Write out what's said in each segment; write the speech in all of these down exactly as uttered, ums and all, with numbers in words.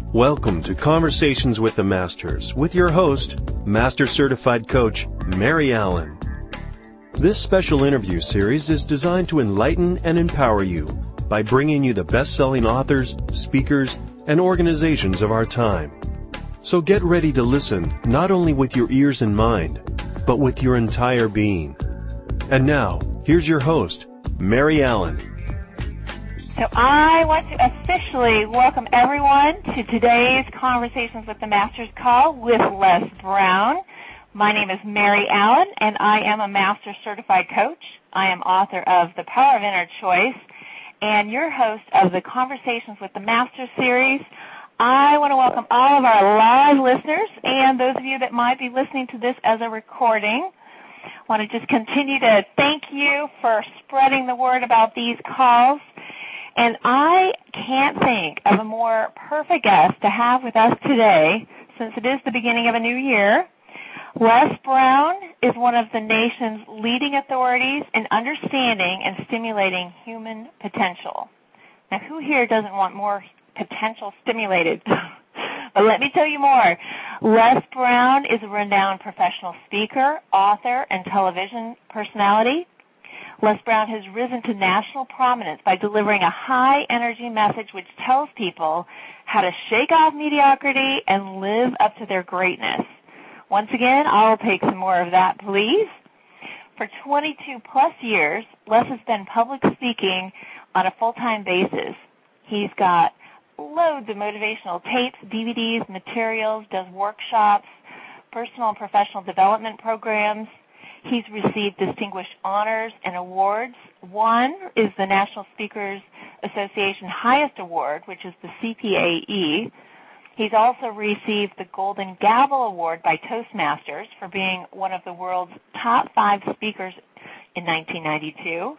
Welcome to Conversations with the Masters with your host, Master Certified Coach Mary Allen. This special interview series is designed to enlighten and empower you by bringing you the best-selling authors, speakers, and organizations of our time. So get ready to listen not only with your ears and mind, but with your entire being. And now, here's your host, Mary Allen. So I want to officially welcome everyone to today's Conversations with the Masters call with Les Brown. My name is Mary Allen, and I am a Master Certified Coach. I am author of The Power of Inner Choice and your host of the Conversations with the Masters series. I want to welcome all of our live listeners and those of you that might be listening to this as a recording. I want to just continue to thank you for spreading the word about these calls. And I can't think of a more perfect guest to have with us today, since it is the beginning of a new year. Les Brown is one of the nation's leading authorities in understanding and stimulating human potential. Now, who here doesn't want more potential stimulated? But let me tell you more. Les Brown is a renowned professional speaker, author, and television personality. Les Brown has risen to national prominence by delivering a high-energy message which tells people how to shake off mediocrity and live up to their greatness. Once again, I'll take some more of that, please. For twenty-two plus years, Les has been public speaking on a full-time basis. He's got loads of motivational tapes, D V Ds, materials, does workshops, personal and professional development programs. He's received distinguished honors and awards. One is the National Speakers Association highest award, which is the C P A E. He's also received the Golden Gavel Award by Toastmasters for being one of the world's top five speakers in nineteen ninety-two.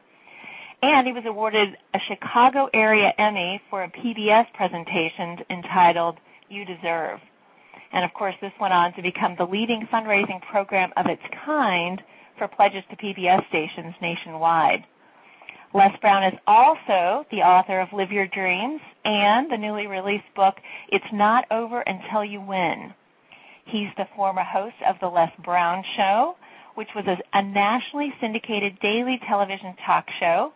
And he was awarded a Chicago area Emmy for a P B S presentation entitled You Deserve. And, of course, this went on to become the leading fundraising program of its kind for pledges to P B S stations nationwide. Les Brown is also the author of Live Your Dreams and the newly released book, It's Not Over Until You Win. He's the former host of The Les Brown Show, which was a, a nationally syndicated daily television talk show.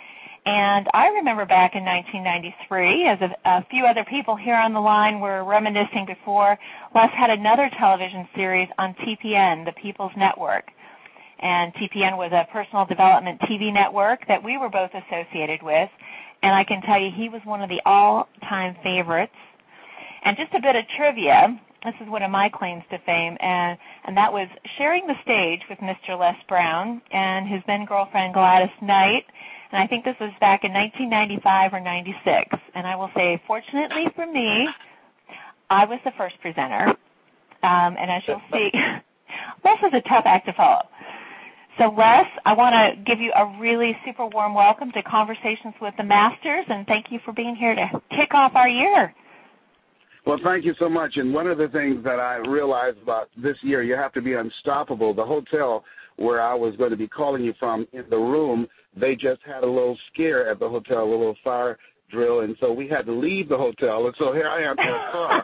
And I remember back in nineteen ninety-three, as a, a few other people here on the line were reminiscing before, Les had another television series on T P N, the People's Network. And T P N was a personal development T V network that we were both associated with. And I can tell you he was one of the all-time favorites. And just a bit of trivia, this is one of my claims to fame, and, and that was sharing the stage with Mister Les Brown and his then-girlfriend Gladys Knight. And I think this was back in nineteen ninety-five or ninety-six. And I will say, fortunately for me, I was the first presenter. Um, and as you'll see, Les is a tough act to follow. So, Les, I want to give you a really super warm welcome to Conversations with the Masters, and thank you for being here to kick off our year. Well, thank you so much. And one of the things that I realized about this year, you have to be unstoppable. The hotel where I was going to be calling you from, in the room, they just had a little scare at the hotel, a little fire drill, and so we had to leave the hotel, and so here I am in a car.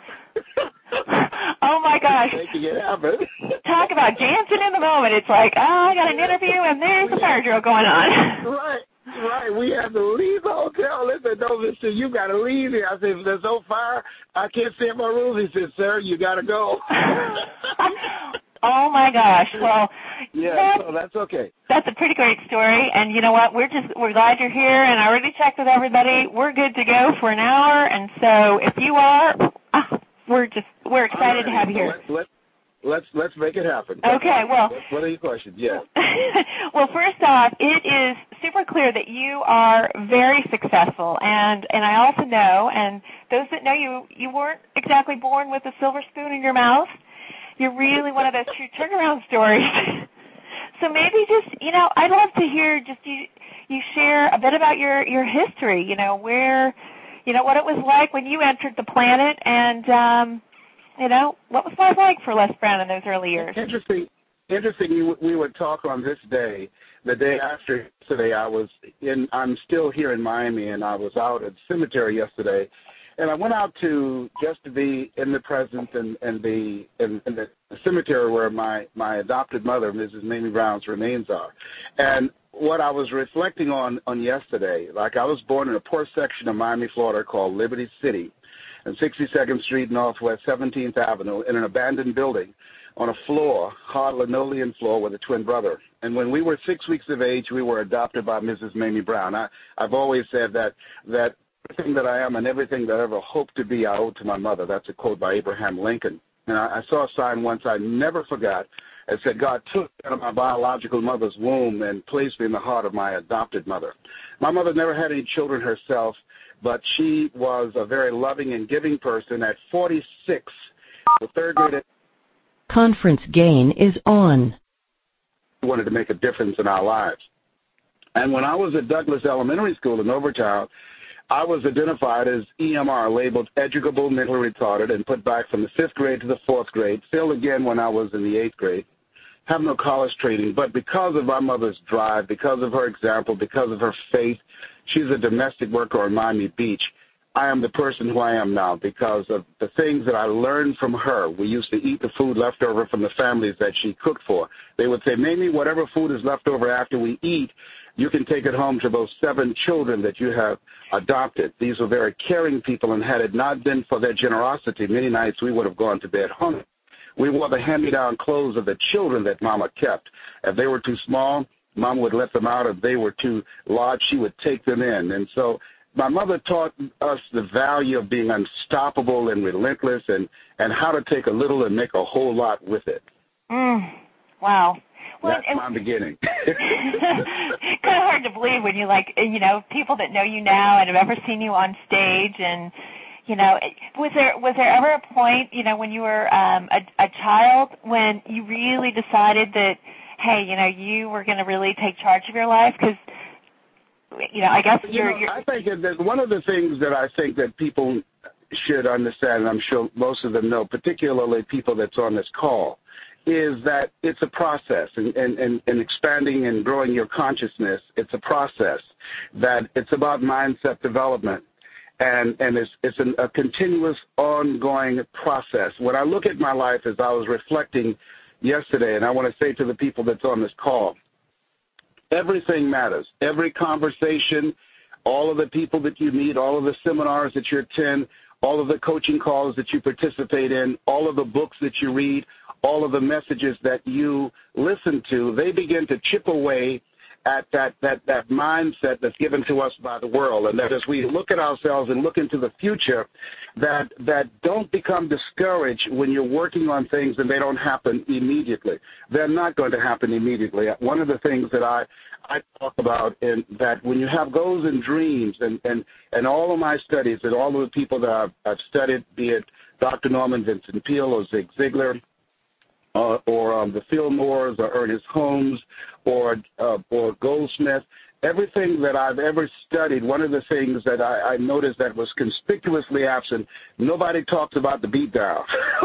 Oh, my gosh. Making it happen. Talk about dancing in the moment. It's like, oh, I got an interview, and there's a fire drill going on. Right. Right, we had to leave the hotel. They said, no, mister, you got to leave here. I said, if there's no fire, I can't stay in my room. He said, sir, you got to go. Oh, my gosh. Well, yeah, that's, so that's okay. That's a pretty great story. And you know what? We're just we're glad you're here, and I already checked with everybody. We're good to go for an hour. And so if you are, we're just we're excited right, to have you here. Let, let, let's let's make it happen. Okay. Well, what are your questions? Yeah. Well, first off, it is super clear that you are very successful, and and I also know, and those that know you, you weren't exactly born with a silver spoon in your mouth. You're really one of those true turnaround stories. So maybe just, you know, I'd love to hear just you you share a bit about your, your history, you know, where, you know, what it was like when you entered the planet and, um, you know, what was life like for Les Brown in those early years? Interesting. Interesting. We would talk on this day. The day after yesterday, I was in, I'm still here in Miami, and I was out at the cemetery yesterday. And I went out to just to be in the presence and, and the in, in the cemetery where my, my adopted mother, Missus Mamie Brown's remains are. And what I was reflecting on, on yesterday, like I was born in a poor section of Miami, Florida called Liberty City, and sixty-second Street Northwest, seventeenth Avenue, in an abandoned building on a floor, hard linoleum floor with a twin brother. And when we were six weeks of age, we were adopted by Missus Mamie Brown. I, I've always said that that everything that I am and everything that I ever hoped to be, I owe to my mother. That's a quote by Abraham Lincoln. And I, I saw a sign once I never forgot. It said, God took me out of my biological mother's womb and placed me in the heart of my adopted mother. My mother never had any children herself, but she was a very loving and giving person. At forty-six, the third grade, conference gain is on. Wanted to make a difference in our lives. And when I was at Douglas Elementary School in Overtown, I was identified as E M R, labeled educable mentally retarded, and put back from the fifth grade to the fourth grade, failed again when I was in the eighth grade. Have no college training, but because of my mother's drive, because of her example, because of her faith, she's a domestic worker on Miami Beach. I am the person who I am now because of the things that I learned from her. We used to eat the food left over from the families that she cooked for. They would say, Mamie, whatever food is left over after we eat, you can take it home to those seven children that you have adopted. These were very caring people, and had it not been for their generosity, many nights we would have gone to bed hungry. We wore the hand-me-down clothes of the children that Mama kept. If they were too small, Mama would let them out. If they were too large, she would take them in. And so my mother taught us the value of being unstoppable and relentless, and, and how to take a little and make a whole lot with it. Mm, wow. Well, That's my beginning. Kind of hard to believe when you like, you know, people that know you now and have ever seen you on stage, and you know, was there was there ever a point, you know, when you were um, a, a child when you really decided that, hey, you know, you were going to really take charge of your life? Because, you know, I guess you you're, know, you're. I think that one of the things that I think that people should understand, and I'm sure most of them know, particularly people that's on this call, is that it's a process, and, and, and, and expanding and growing your consciousness, it's a process, that it's about mindset development. And, and it's, it's an, a continuous, ongoing process. When I look at my life as I was reflecting yesterday, and I want to say to the people that's on this call, everything matters. Every conversation, all of the people that you meet, all of the seminars that you attend, all of the coaching calls that you participate in, all of the books that you read, all of the messages that you listen to, they begin to chip away at that, that, that mindset that's given to us by the world. And that as we look at ourselves and look into the future, that, that don't become discouraged when you're working on things and they don't happen immediately. They're not going to happen immediately. One of the things that I, I talk about in that when you have goals and dreams, and, and, and all of my studies and all of the people that I've, I've studied, be it Doctor Norman Vincent Peale or Zig Ziglar, Uh, or um, the Fillmores, or Ernest Holmes, or uh, or Goldsmith, everything that I've ever studied, one of the things that I, I noticed that was conspicuously absent, nobody talks about the beatdown.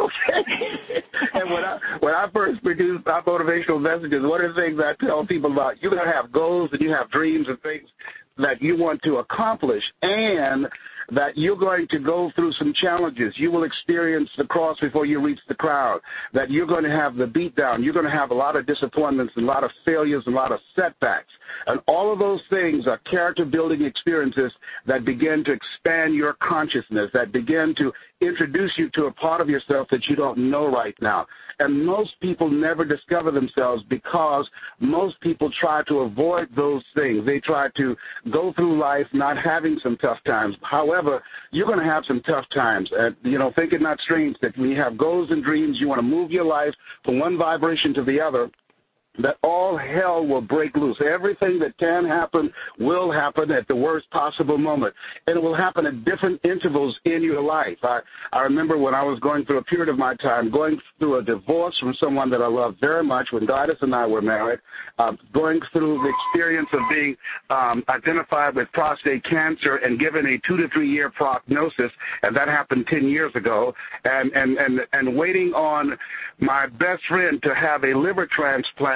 Okay? And when I, when I first produced my motivational messages, one of the things I tell people about, you're going to have goals and you have dreams and things that you want to accomplish, and that you're going to go through some challenges. You will experience the cross before you reach the crown, that you're going to have the beat down. You're going to have a lot of disappointments and a lot of failures and a lot of setbacks. And all of those things are character-building experiences that begin to expand your consciousness, that begin to introduce you to a part of yourself that you don't know right now. And most people never discover themselves because most people try to avoid those things. They try to go through life not having some tough times. However, you're going to have some tough times. And, you know, think it not strange that when you have goals and dreams, you want to move your life from one vibration to the other, that all hell will break loose. Everything that can happen will happen at the worst possible moment. And it will happen at different intervals in your life. I, I remember when I was going through a period of my time, going through a divorce from someone that I loved very much when Gladys and I were married, uh, going through the experience of being um, identified with prostate cancer and given a two to three year prognosis, and that happened ten years ago, and, and, and, and waiting on my best friend to have a liver transplant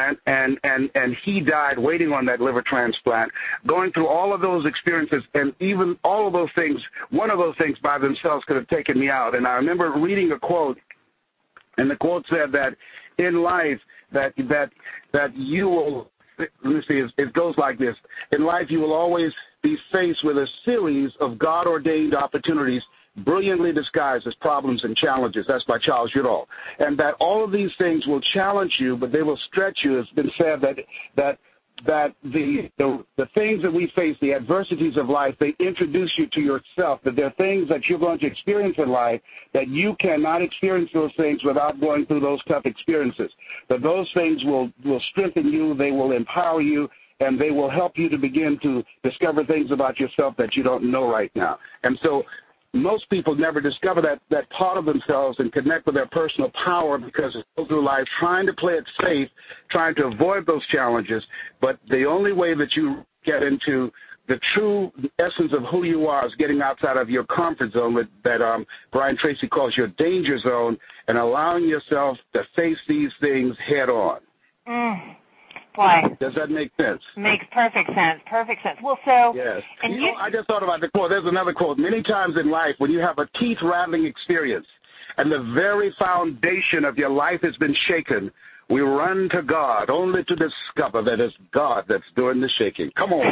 transplant, and, and, and he died waiting on that liver transplant, going through all of those experiences, and even all of those things, one of those things by themselves could have taken me out. And I remember reading a quote, and the quote said that in life, that that that you will, let me see, it, it goes like this. In life, you will always be faced with a series of God-ordained opportunities brilliantly disguised as problems and challenges. That's by Charles Udall. And that all of these things will challenge you, but they will stretch you. It's been said that that that the, the the things that we face, the adversities of life, they introduce you to yourself, that there are things that you're going to experience in life that you cannot experience those things without going through those tough experiences. That those things will, will strengthen you, they will empower you, and they will help you to begin to discover things about yourself that you don't know right now. And so most people never discover that, that part of themselves and connect with their personal power because they go through life trying to play it safe, trying to avoid those challenges. But the only way that you get into the true essence of who you are is getting outside of your comfort zone that um, Brian Tracy calls your danger zone, and allowing yourself to face these things head on. Mm. Boy. Does that make sense? Makes perfect sense. Perfect sense. Well, so. Yes. And you you, know, I just thought about the quote. There's another quote. Many times in life, when you have a teeth-rattling experience and the very foundation of your life has been shaken, we run to God only to discover that it's God that's doing the shaking. Come on.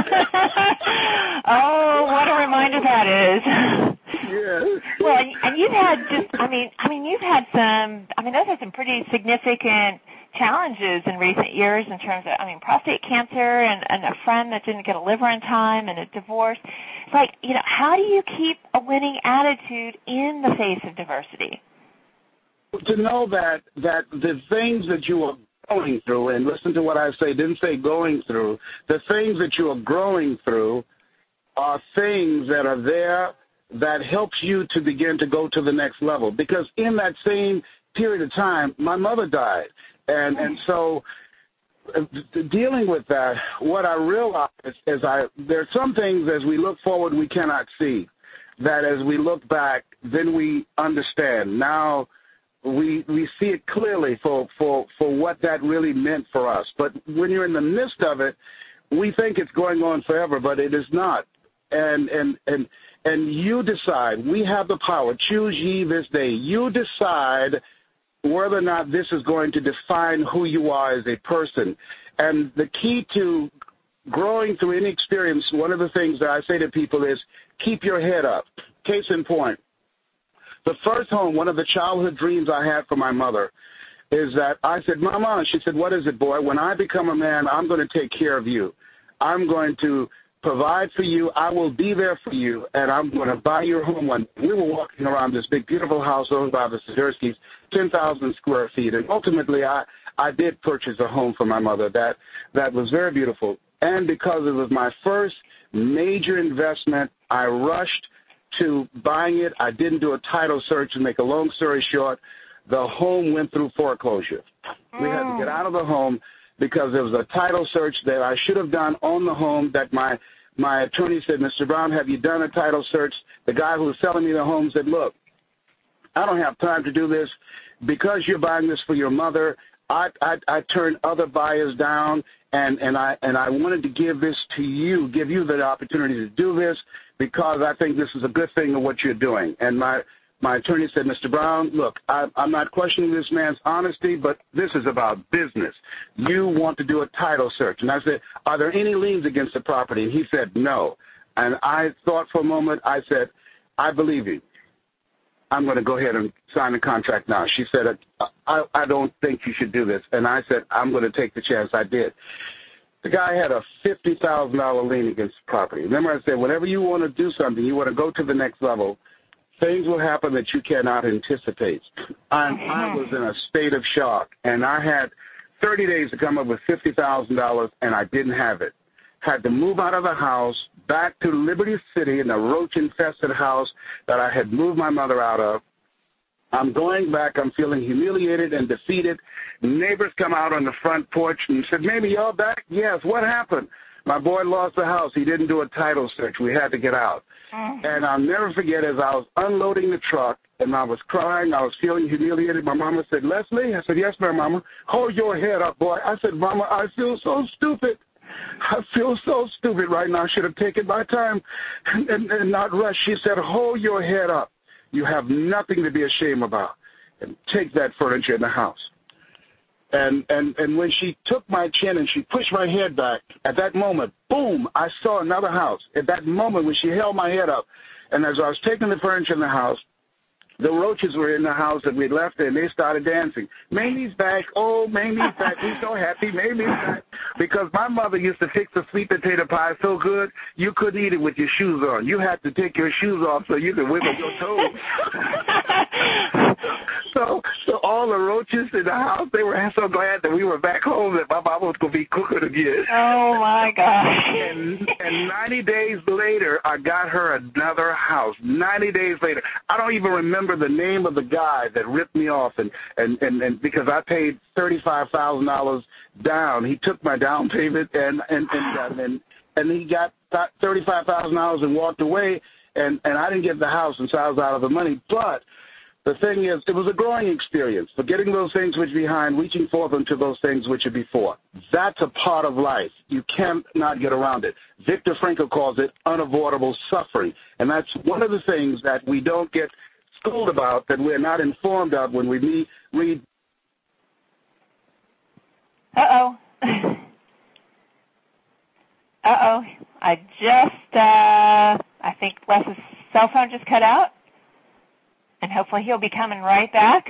Oh, what a reminder that is. Yes. Well, and, and you've had just, I mean, I mean, you've had some, I mean, those are some pretty significant challenges in recent years in terms of, I mean, prostate cancer and, and a friend that didn't get a liver in time and a divorce. It's like, you know, how do you keep a winning attitude in the face of diversity? To know that, that the things that you are going through, and listen to what I say, didn't say going through, the things that you are growing through are things that are there that helps you to begin to go to the next level. Because in that same period of time, my mother died. And and so uh, dealing with that, what I realized is I there are some things as we look forward we cannot see, that as we look back, then we understand. Now we we see it clearly for, for, for what that really meant for us. But when you're in the midst of it, we think it's going on forever, but it is not. And and and and you decide. We have the power. Choose ye this day. You decide whether or not this is going to define who you are as a person. And the key to growing through any experience, one of the things that I say to people is keep your head up. Case in point, the first home, one of the childhood dreams I had for my mother is that I said, Mama, she said, what is it, boy? When I become a man, I'm going to take care of you. I'm going to provide for you. I will be there for you, and I'm going to buy your home. When we were walking around this big, beautiful house owned by the Swiderskis, ten thousand square feet, and ultimately I, I did purchase a home for my mother that, that was very beautiful. And because it was my first major investment, I rushed to buying it. I didn't do a title search. And make a long story short, the home went through foreclosure. Mm. We had to get out of the home because there was a title search that I should have done on the home that my my attorney said, Mister Brown, have you done a title search? The guy who was selling me the home said, look, I don't have time to do this. Because you're buying this for your mother, I, I, I turned other buyers down, and, and, I, and I wanted to give this to you, give you the opportunity to do this because I think this is a good thing of what you're doing. And my My attorney said, Mister Brown, look, I, I'm not questioning this man's honesty, but this is about business. You want to do a title search. And I said, are there any liens against the property? And he said, no. And I thought for a moment. I said, I believe you. I'm going to go ahead and sign the contract now. She said, I, I don't think you should do this. And I said, I'm going to take the chance. I did. The guy had a fifty thousand dollars lien against the property. Remember I said, whenever you want to do something, you want to go to the next level, things will happen that you cannot anticipate. I, I was in a state of shock, and I had thirty days to come up with fifty thousand dollars, and I didn't have it. Had to move out of the house back to Liberty City in a roach-infested house that I had moved my mother out of. I'm going back. I'm feeling humiliated and defeated. Neighbors come out on the front porch and said, maybe y'all back? Yes. What happened? My boy lost the house. He didn't do a title search. We had to get out. Mm-hmm. And I'll never forget, as I was unloading the truck, and I was crying, I was feeling humiliated. My mama said, Leslie? I said, yes, ma'am, Mama. Hold your head up, boy. I said, Mama, I feel so stupid. I feel so stupid right now. I should have taken my time and, and, and not rushed. She said, hold your head up. You have nothing to be ashamed about. And take that furniture in the house. And, and, and when she took my chin and she pushed my head back, at that moment, boom, I saw another house. At that moment when she held my head up, and as I was taking the furniture in the house, the roaches were in the house that we left, and they started dancing. Mamie's back. Oh, Mamie's back. We're so happy. Mamie's back. Because my mother used to fix the sweet potato pie so good, you couldn't eat it with your shoes on. You had to take your shoes off so you could wiggle your toes. so, so all the roaches in the house, they were so glad that we were back home that my mama was going to be cooking again. Oh, my gosh. And, and ninety days later, I got her another house. ninety days later. I don't even remember the name of the guy that ripped me off, and, and, and, and because I paid thirty-five thousand dollars down. He took my down payment, and and and, and, and he got thirty-five thousand dollars and walked away, and, and I didn't get the house, and so I was out of the money. But the thing is, it was a growing experience, forgetting those things which are behind, reaching forth into those things which are before. That's a part of life. You cannot get around it. Viktor Frankl calls it unavoidable suffering, and that's one of the things that we don't get schooled about, that we're not informed of when we meet, read. Uh-oh. Uh-oh. I just, uh, I think Les's cell phone just cut out, and hopefully he'll be coming right back.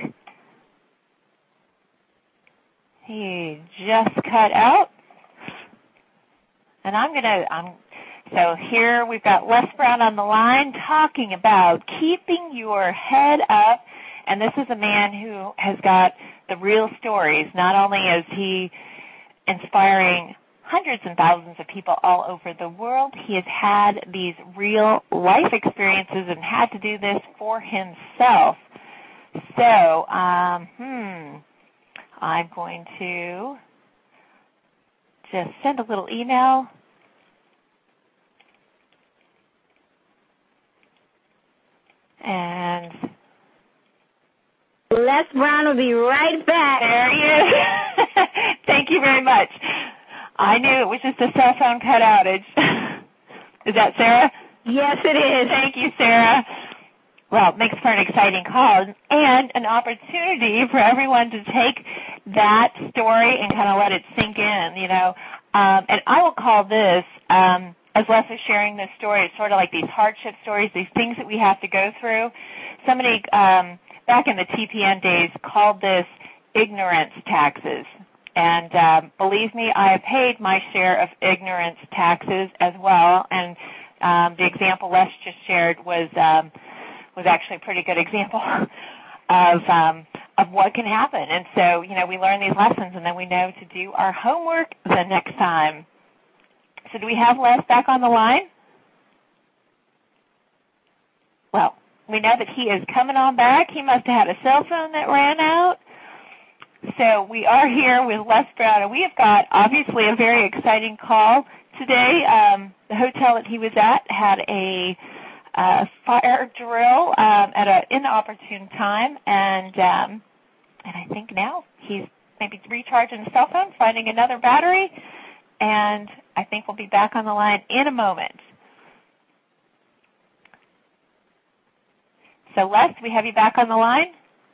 He just cut out, and I'm going to, I'm So here we've got Les Brown on the line talking about keeping your head up. And this is a man who has got the real stories. Not only is he inspiring hundreds and thousands of people all over the world, he has had these real life experiences and had to do this for himself. So, um, hmm, I'm going to just send a little email. And Les Brown will be right back. There he is. Thank you very much. I knew it was just a cell phone cut outage. Is that Sarah? Yes, it is. Thank you, Sarah. Well, it makes for an exciting call and an opportunity for everyone to take that story and kind of let it sink in, you know. Um, and I will call this, um, as Les is sharing this story, it's sort of like these hardship stories, these things that we have to go through. Somebody um, back in the T P N days called this ignorance taxes. And um, believe me, I have paid my share of ignorance taxes as well. And um, the example Les just shared was um, was actually a pretty good example of um, of what can happen. And so, you know, we learn these lessons, and then we know to do our homework the next time. So do we have Les back on the line? Well, we know that he is coming on back. He must have had a cell phone that ran out. So we are here with Les Brown, and we have got obviously a very exciting call today. Um, the hotel that he was at had a uh, fire drill um, at an inopportune time, and um, and I think now he's maybe recharging the cell phone, finding another battery, and I think we'll be back on the line in a moment. So, Les, do we have you back on the line?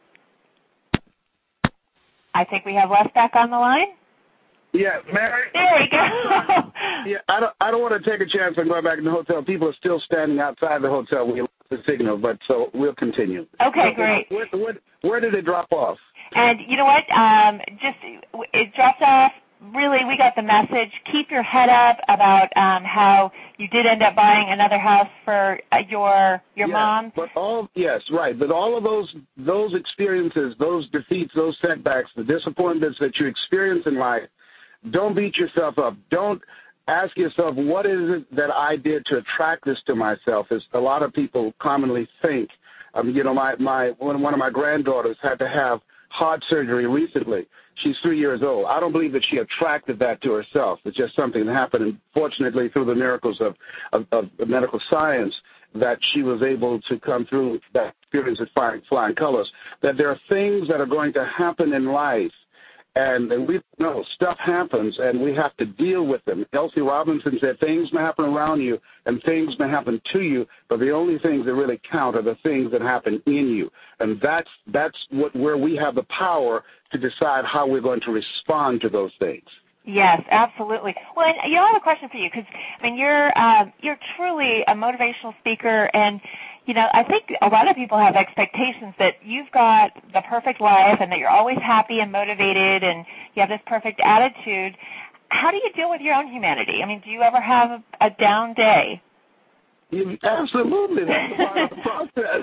I think we have Les back on the line. Yeah, Mary. There we go. yeah, I don't. I don't want to take a chance on going back in the hotel. People are still standing outside the hotel. We lost the signal, but so we'll continue. Okay, so, great. Where, where, where did it drop off? And you know what? Um, just it dropped off. Really, we got the message. Keep your head up about um, how you did end up buying another house for uh, your your yes, mom. But all yes, right. But all of those those experiences, those defeats, those setbacks, the disappointments that you experience in life, don't beat yourself up. Don't ask yourself, what is it that I did to attract this to myself? As a lot of people commonly think. Um, you know, my my one one of my granddaughters had to have heart surgery recently. She's three years old. I don't believe that she attracted that to herself. It's just something that happened, and fortunately, through the miracles of, of, of medical science, that she was able to come through that experience of flying, flying colors, that there are things that are going to happen in life, and, and we know stuff happens, and we have to deal with them. Elsie Robinson said things may happen around you, and things may happen to you, but the only things that really count are the things that happen in you. And that's that's what where we have the power to decide how we're going to respond to those things. Yes, absolutely. Well, and, you know, I have a question for you because, I mean, you're uh, you're truly a motivational speaker, and, you know, I think a lot of people have expectations that you've got the perfect life and that you're always happy and motivated and you have this perfect attitude. How do you deal with your own humanity? I mean, do you ever have a, a down day? Absolutely, that's a part of the process.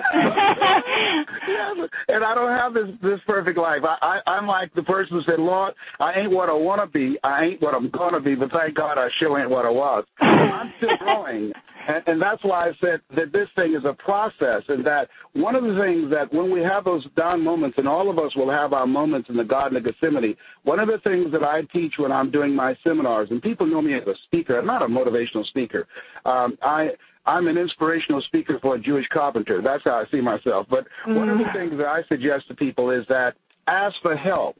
Yes. And I don't have this this perfect life. I, I I'm like the person who said, "Lord, I ain't what I want to be. I ain't what I'm gonna be. But thank God, I sure ain't what I was." I'm still growing, and, and that's why I said that this thing is a process. And that one of the things that when we have those down moments, and all of us will have our moments in the Garden of Gethsemane. One of the things that I teach when I'm doing my seminars, and people know me as a speaker. I'm not a motivational speaker. Um, I I'm an inspirational speaker for a Jewish carpenter. That's how I see myself. But mm. one of the things that I suggest to people is that ask for help,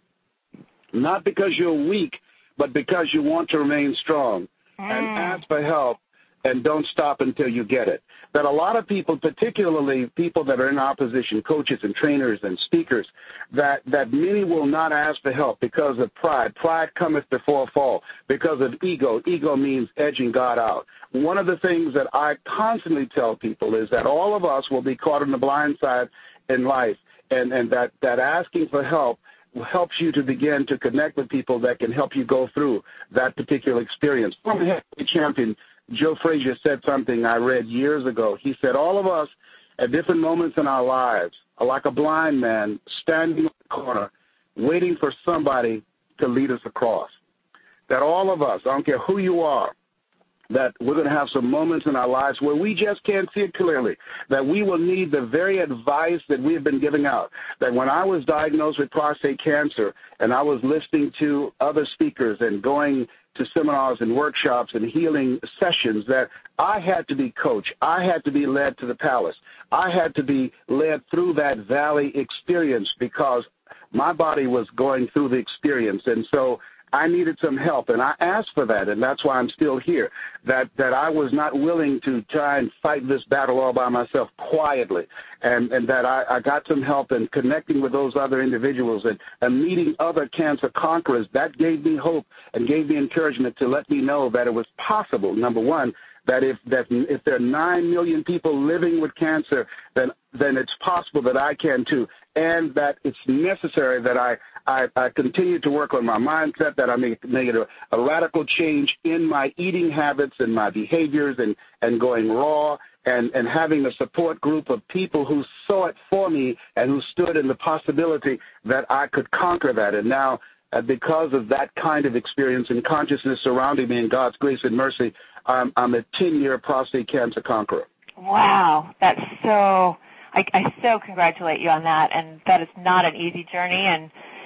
not because you're weak, but because you want to remain strong. Mm. And ask for help, and don't stop until you get it. That a lot of people, particularly people that are in opposition, coaches and trainers and speakers, that, that many will not ask for help because of pride. Pride cometh before a fall. Because of ego. Ego means edging God out. One of the things that I constantly tell people is that all of us will be caught on the blind side in life, and, and that, that asking for help helps you to begin to connect with people that can help you go through that particular experience. Former heavyweight champion Joe Frazier said something I read years ago. He said, all of us at different moments in our lives are like a blind man standing in the corner waiting for somebody to lead us across. That all of us, I don't care who you are, that we're going to have some moments in our lives where we just can't see it clearly, that we will need the very advice that we have been giving out. That when I was diagnosed with prostate cancer and I was listening to other speakers and going to seminars and workshops and healing sessions, that I had to be coached. I had to be led to the palace. I had to be led through that valley experience because my body was going through the experience. And so I needed some help, and I asked for that, and that's why I'm still here, that, that I was not willing to try and fight this battle all by myself quietly, and, and that I, I got some help in connecting with those other individuals and, and meeting other cancer conquerors. That gave me hope and gave me encouragement to let me know that it was possible, number one, that if that if there are nine million people living with cancer, then then it's possible that I can too, and that it's necessary that I, I, I continue to work on my mindset, that I make, make it a, a radical change in my eating habits and my behaviors and, and going raw and, and having a support group of people who saw it for me and who stood in the possibility that I could conquer that. And now, Uh, because of that kind of experience and consciousness surrounding me in God's grace and mercy, I'm, I'm a ten-year prostate cancer conqueror. Wow, that's so, I, I so congratulate you on that, and that is not an easy journey, and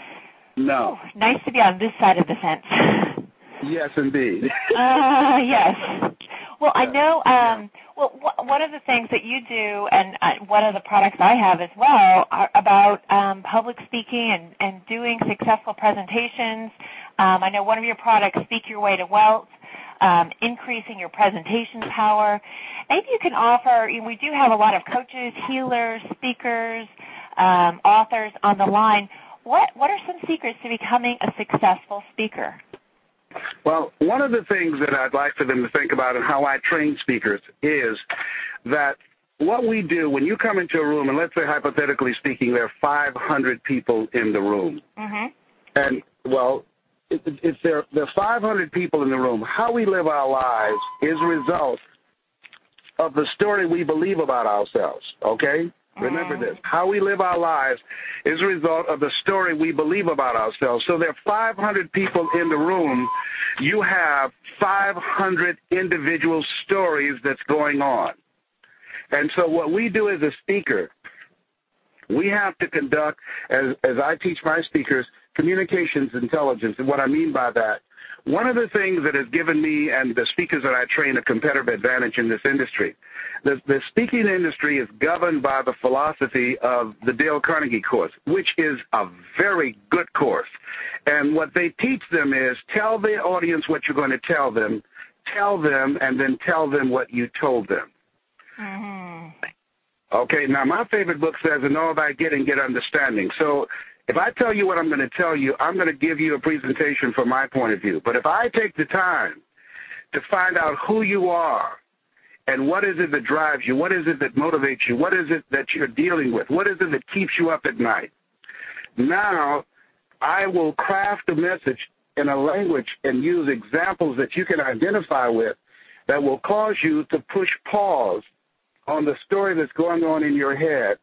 no. Oh, nice to be on this side of the fence. Yes, indeed. uh, yes. Well, I know, um, well, w- one of the things that you do, and uh, one of the products I have as well, are about um, public speaking and, and doing successful presentations. Um, I know one of your products, Speak Your Way to Wealth, um, increasing your presentation power. Maybe you can offer, we do have a lot of coaches, healers, speakers, um, authors on the line. What, what are some secrets to becoming a successful speaker? Well, one of the things that I'd like for them to think about and how I train speakers is that what we do when you come into a room, and let's say hypothetically speaking, there are five hundred people in the room. Mm-hmm. And, well, if, if there, there are five hundred people in the room, how we live our lives is a result of the story we believe about ourselves, okay? Remember this. How we live our lives is a result of the story we believe about ourselves. So there are five hundred people in the room. You have five hundred individual stories that's going on. And so what we do as a speaker We have to conduct, as, as I teach my speakers, communications intelligence. And what I mean by that, one of the things that has given me and the speakers that I train a competitive advantage in this industry, the, the speaking industry is governed by the philosophy of the Dale Carnegie course, which is a very good course. And what they teach them is tell the audience what you're going to tell them, tell them, and then tell them what you told them. Mm-hmm. Okay, now my favorite book says, in all thy getting, get understanding. So if I tell you what I'm going to tell you, I'm going to give you a presentation from my point of view. But if I take the time to find out who you are and what is it that drives you, what is it that motivates you, what is it that you're dealing with, what is it that keeps you up at night, now I will craft a message in a language and use examples that you can identify with that will cause you to push pause on the story that's going on in your head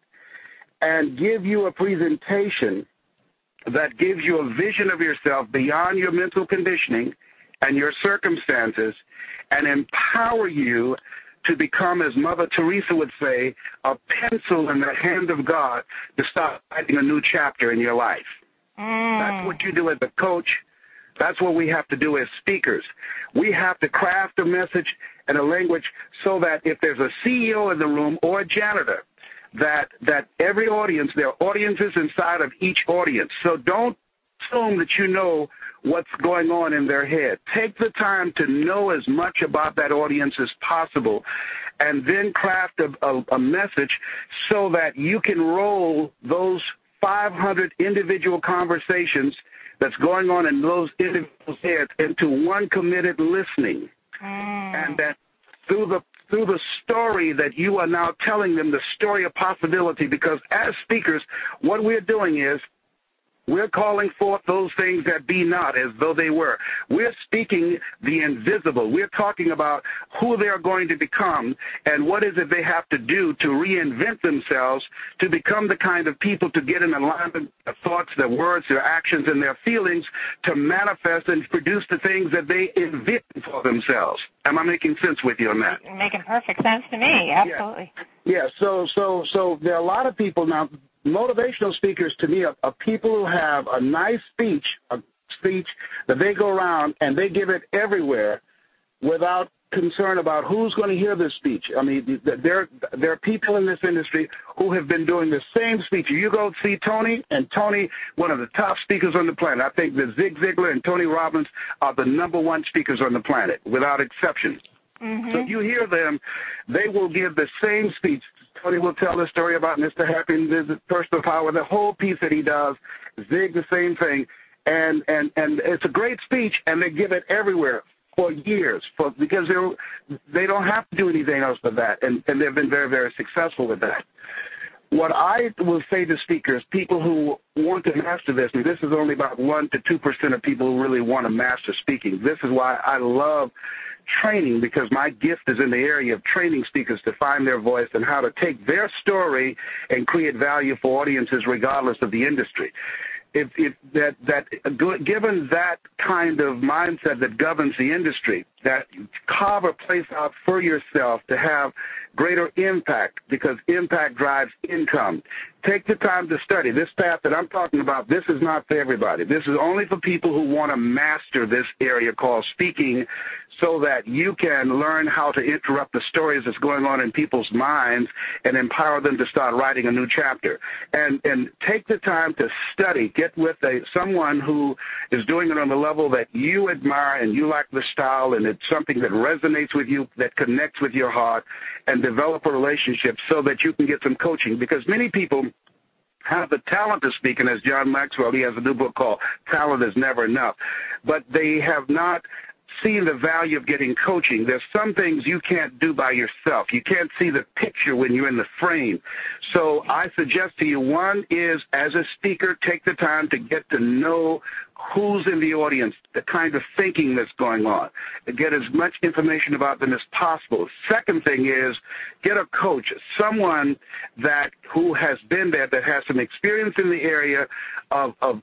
and give you a presentation that gives you a vision of yourself beyond your mental conditioning and your circumstances and empower you to become, as Mother Teresa would say, a pencil in the hand of God to start writing a new chapter in your life. Mm. That's what you do as a coach. That's what we have to do as speakers. We have to craft a message and a language so that if there's a C E O in the room or a janitor, that that every audience, there are audiences inside of each audience. So don't assume that you know what's going on in their head. Take the time to know as much about that audience as possible and then craft a, a, a message so that you can roll those five hundred individual conversations that's going on in those individuals' heads into one committed listening. Mm. And that through the through the story that you are now telling them, the story of possibility, because as speakers, what we're doing is we're calling forth those things that be not as though they were. We're speaking the invisible. We're talking about who they're going to become and what is it they have to do to reinvent themselves to become the kind of people to get in alignment, their thoughts, their words, their actions, and their feelings to manifest and produce the things that they envision for themselves. Am I making sense with you on that? Making perfect sense to me, absolutely. Yeah, yeah. so, so, so there are a lot of people now. Motivational speakers, to me, are, are people who have a nice speech, a speech that they go around and they give it everywhere without concern about who's going to hear this speech. I mean, there, there are people in this industry who have been doing the same speech. You go see Tony, and Tony, one of the top speakers on the planet. I think that Zig Ziglar and Tony Robbins are the number one speakers on the planet, without exception. Mm-hmm. So if you hear them, they will give the same speech. Tony will tell the story about Mister Happiness, personal power, the whole piece that he does. Zig, the same thing. And, and, and it's a great speech, and they give it everywhere for years for, because they don't have to do anything else but that, and, and they've been very, very successful with that. What I will say to speakers, people who want to master this, and this is only about one to two percent of people who really want to master speaking. This is why I love training, because my gift is in the area of training speakers to find their voice and how to take their story and create value for audiences regardless of the industry. If, if that, that given that kind of mindset that governs the industry, that carve a place out for yourself to have greater impact, because impact drives income. Take the time to study. This path that I'm talking about, this is not for everybody. This is only for people who want to master this area called speaking, so that you can learn how to interrupt the stories that's going on in people's minds and empower them to start writing a new chapter. And and take the time to study. Get with a, someone who is doing it on the level that you admire and you like the style, and it's something that resonates with you, that connects with your heart, and develop a relationship so that you can get some coaching. Because many people have the talent to speak, and as John Maxwell, he has a new book called Talent is Never Enough, but they have not seen the value of getting coaching. There's some things you can't do by yourself. You can't see the picture when you're in the frame. So I suggest to you, one is, as a speaker, take the time to get to know who's in the audience, the kind of thinking that's going on, get as much information about them as possible. Second thing is, get a coach, someone that who has been there, that has some experience in the area of, of, of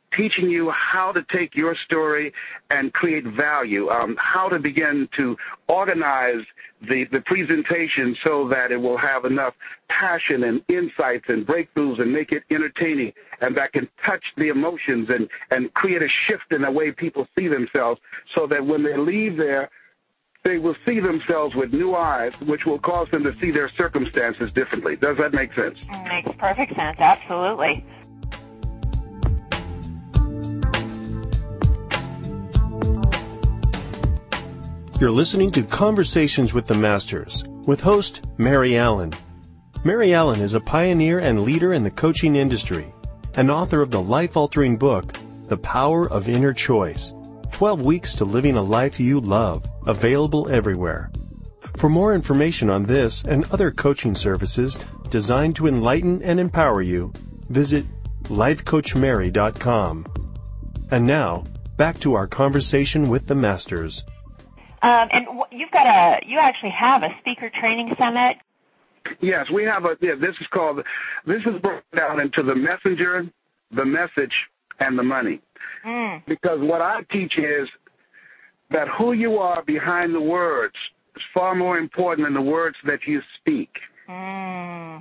teaching you how to take your story and create value, um, how to begin to organize the, the presentation so that it will have enough passion and insights and breakthroughs and make it entertaining, and that can touch the emotions and, and create a shift in the way people see themselves, so that when they leave there, they will see themselves with new eyes, which will cause them to see their circumstances differently. Does that make sense? Makes perfect sense. Absolutely. You're listening to Conversations with the Masters with host Mary Allen. Mary Allen is a pioneer and leader in the coaching industry, and author of the life-altering book, The Power of Inner Choice, twelve Weeks to Living a Life You Love, available everywhere. For more information on this and other coaching services designed to enlighten and empower you, visit life coach mary dot com. And now, back to our conversation with the Masters. Um, and you've got a, you actually have a speaker training summit. Yes, we have a, yeah, this is called, this is broken down into the messenger, the message, and the money. Mm. Because what I teach is that who you are behind the words is far more important than the words that you speak. Mm.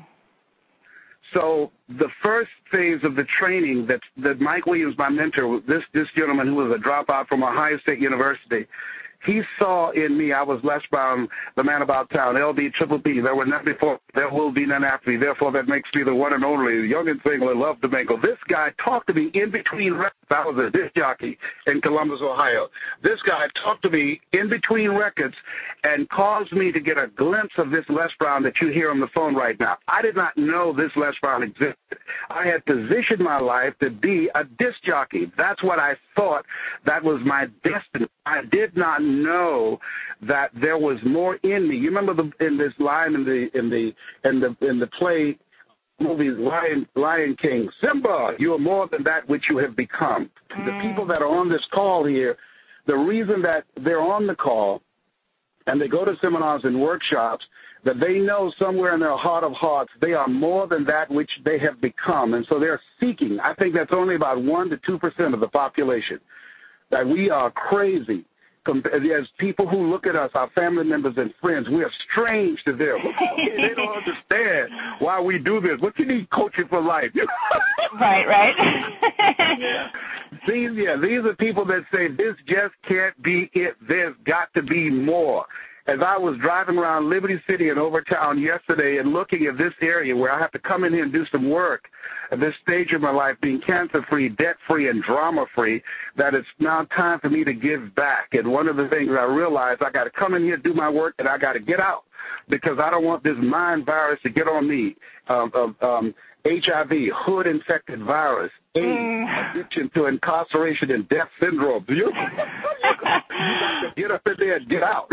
So the first phase of the training that, that Mike Williams, my mentor, this, this gentleman who was a dropout from Ohio State University, he saw in me, I was Les Brown, the man about town, L B, Triple P. There were none before, there will be none after me. Therefore, that makes me the one and only, young and single and love to mingle. This guy talked to me in between records. I was a disc jockey in Columbus, Ohio. This guy talked to me in between records and caused me to get a glimpse of this Les Brown that you hear on the phone right now. I did not know this Les Brown existed. I had positioned my life to be a disc jockey. That's what I thought. That was my destiny. I did not know that there was more in me. You remember the, in this line in the in the in the in the play movie Lion Lion King, Simba, you are more than that which you have become. Mm. The people that are on this call here, the reason that they're on the call and they go to seminars and workshops, that they know somewhere in their heart of hearts they are more than that which they have become. And so they're seeking. I think that's only about one to two percent of the population. That we are crazy. As people who look at us, our family members and friends, we are strange to them. They don't understand why we do this. What you need coaching for life? Right, right. yeah. These, yeah, these are people that say, this just can't be it. There's got to be more. As I was driving around Liberty City and Overtown yesterday and looking at this area where I have to come in here and do some work at this stage of my life, being cancer-free, debt-free, and drama-free, that it's now time for me to give back. And one of the things I realized, I got to come in here, do my work, and I got to get out because I don't want this mind virus to get on me. Um, um, um, H I V, hood-infected virus, AIDS, mm. addiction to incarceration and death syndrome. You, you got to get up in there and get out.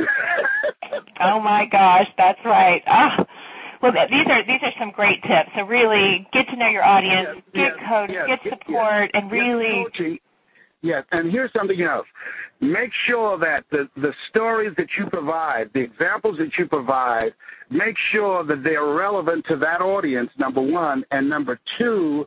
Oh, my gosh, that's right. Oh. Well, these are these are some great tips. So really get to know your audience, yes, get yes, coach, yes, get support, yes, and really... Coaching. Yes, and here's something else. Make sure that the, the stories that you provide, the examples that you provide, make sure that they're relevant to that audience, number one. And number two,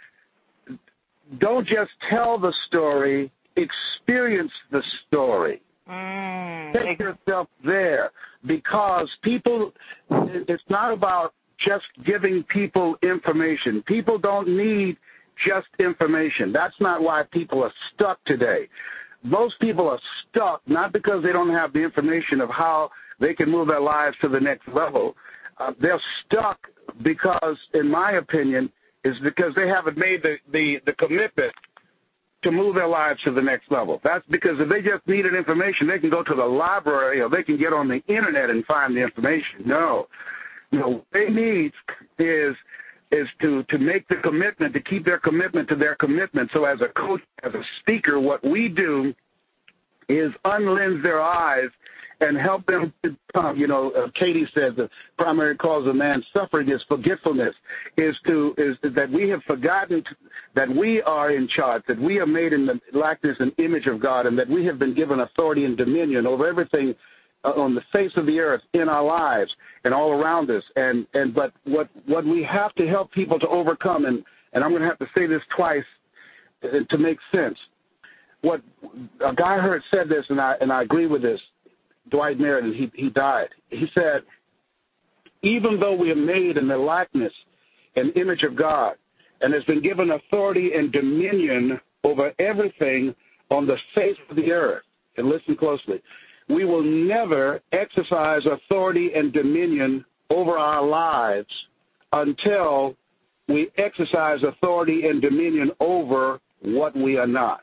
don't just tell the story, experience the story. Mm, Take yourself there, because people, it's not about just giving people information. People don't need just information. That's not why people are stuck today. Most people are stuck not because they don't have the information of how they can move their lives to the next level. Uh, they're stuck because, in my opinion, is because they haven't made the, the, the commitment to move their lives to the next level. That's because if they just needed information, they can go to the library or they can get on the Internet and find the information. No. You know, what they need is is to, to make the commitment, to keep their commitment to their commitment. So as a coach, as a speaker, what we do is unlens their eyes and help them to come. You know, uh, Katie said the primary cause of man's suffering is forgetfulness, is to is that we have forgotten that we are in charge, that we are made in the likeness and image of God, and that we have been given authority and dominion over everything uh, on the face of the earth in our lives and all around us. And, and but what, what we have to help people to overcome, and, and I'm going to have to say this twice, to make sense. What a guy heard said this, and I and I agree with this. Dwight Meriden, he he died. He said, even though we are made in the likeness and image of God, and has been given authority and dominion over everything on the face of the earth, and listen closely, we will never exercise authority and dominion over our lives until we exercise authority and dominion over what we are not.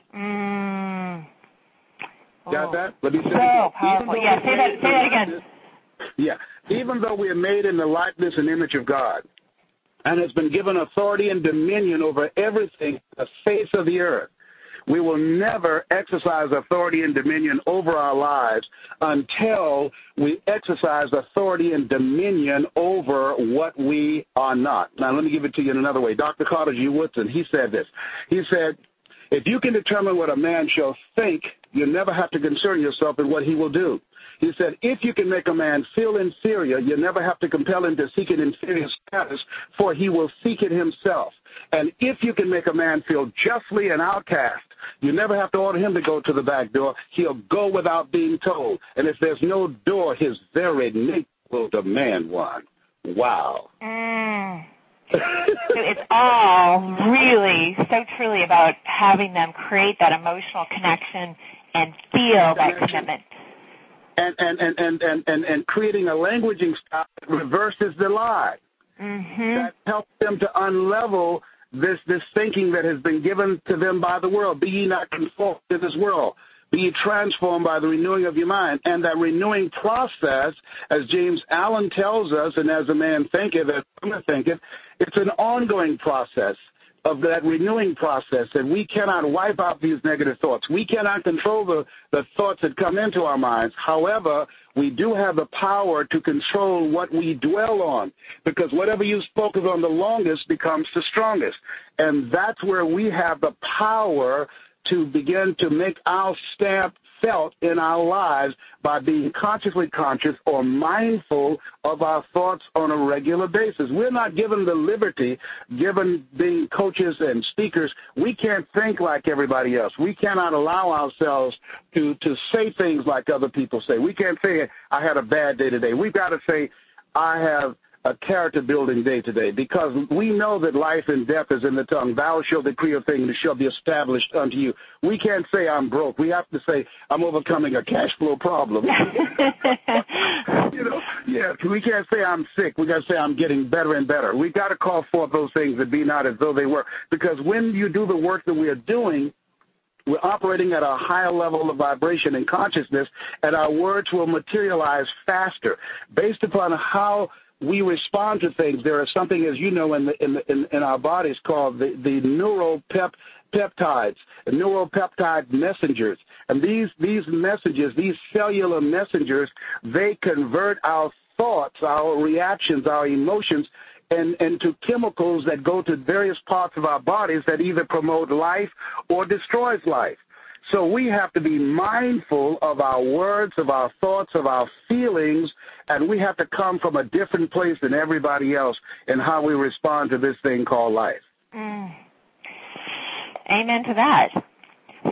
Mm. Got that? Let me say so it. powerful. Yeah, say that, say that again. Yeah. Even though we are made in the likeness and image of God, and has been given authority and dominion over everything, the face of the earth, we will never exercise authority and dominion over our lives until we exercise authority and dominion over what we are not. Now, let me give it to you in another way. Doctor Carter G. Woodson, he said this. He said, if you can determine what a man shall think, you never have to concern yourself in what he will do. He said, if you can make a man feel inferior, you never have to compel him to seek an inferior status, for he will seek it himself. And if you can make a man feel justly an outcast, you never have to order him to go to the back door. He'll go without being told. And if there's no door, his very nature will demand one. Wow. Mm. So it's all really so truly about having them create that emotional connection and feel that commitment. And and, and, and, and, and, and creating a languaging style that reverses the lie. Mm-hmm. That helps them to unlevel this this thinking that has been given to them by the world. Be ye not conformed to this world. Be ye transformed by the renewing of your mind. And that renewing process, as James Allen tells us, and as a man thinketh, as a woman thinketh, it's an ongoing process of that renewing process, and we cannot wipe out these negative thoughts. We cannot control the, the thoughts that come into our minds. However, we do have the power to control what we dwell on, because whatever you focus on the longest becomes the strongest. And that's where we have the power to begin to make our stamp felt in our lives by being consciously conscious or mindful of our thoughts on a regular basis. We're not given the liberty, given being coaches and speakers, we can't think like everybody else. We cannot allow ourselves to, to say things like other people say. We can't say, I had a bad day today. We've got to say, I have a character-building day today, because we know that life and death is in the tongue. Thou shalt decree a thing, and it shall be established unto you. We can't say I'm broke. We have to say I'm overcoming a cash flow problem. you know, yeah, we can't say I'm sick. We got to say I'm getting better and better. We got to call forth those things that be not as though they were, because when you do the work that we are doing, we're operating at a higher level of vibration and consciousness, and our words will materialize faster based upon how we respond to things. There is something, as you know, in the, in, the, in, in our bodies called the, the neuropep, peptides, neuropeptide messengers. And these, these messages, these cellular messengers, they convert our thoughts, our reactions, our emotions, and into chemicals that go to various parts of our bodies that either promote life or destroys life. So we have to be mindful of our words, of our thoughts, of our feelings, and we have to come from a different place than everybody else in how we respond to this thing called life. Mm. Amen to that. So,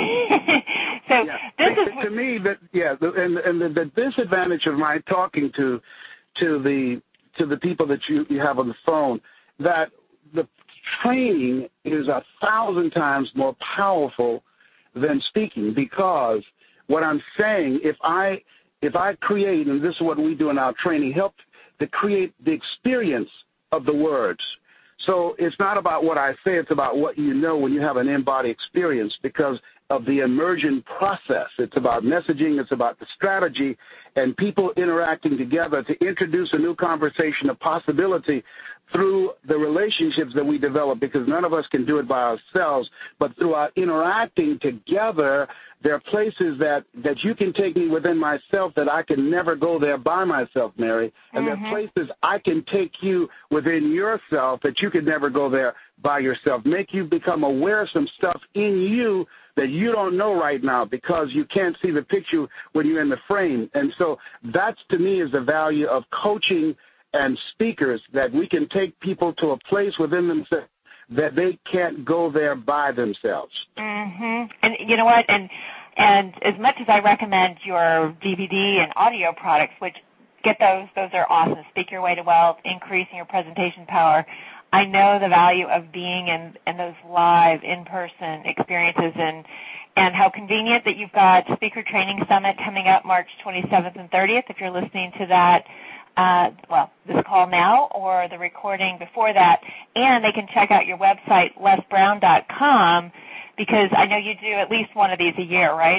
so yeah. this to, is to me that yeah, the, and and the, the disadvantage of my talking to to the to the people that you, you have on the phone, that the training is a thousand times more powerful than speaking, because what I'm saying, if I if I create, and this is what we do in our training, help to create the experience of the words. So it's not about what I say, it's about what you know when you have an in-body experience, because of the immersion process. It's about messaging, it's about the strategy, and people interacting together to introduce a new conversation, a possibility through the relationships that we develop, because none of us can do it by ourselves, but through our interacting together, there are places that, that you can take me within myself that I can never go there by myself, Mary, and mm-hmm. there are places I can take you within yourself that you can never go there by yourself, make you become aware of some stuff in you that you don't know right now because you can't see the picture when you're in the frame. And so that's, to me, is the value of coaching and speakers, that we can take people to a place within themselves that they can't go there by themselves. Mm-hmm. And you know what? And and as much as I recommend your D V D and audio products, which get those, those are awesome. Speak Your Way to Wealth, increasing your presentation power. I know the value of being in, in those live, in-person experiences, and and how convenient that you've got Speaker Training Summit coming up March twenty-seventh and thirtieth. If you're listening to that, uh, well, this call now or the recording before that, and they can check out your website, les brown dot com, because I know you do at least one of these a year, right?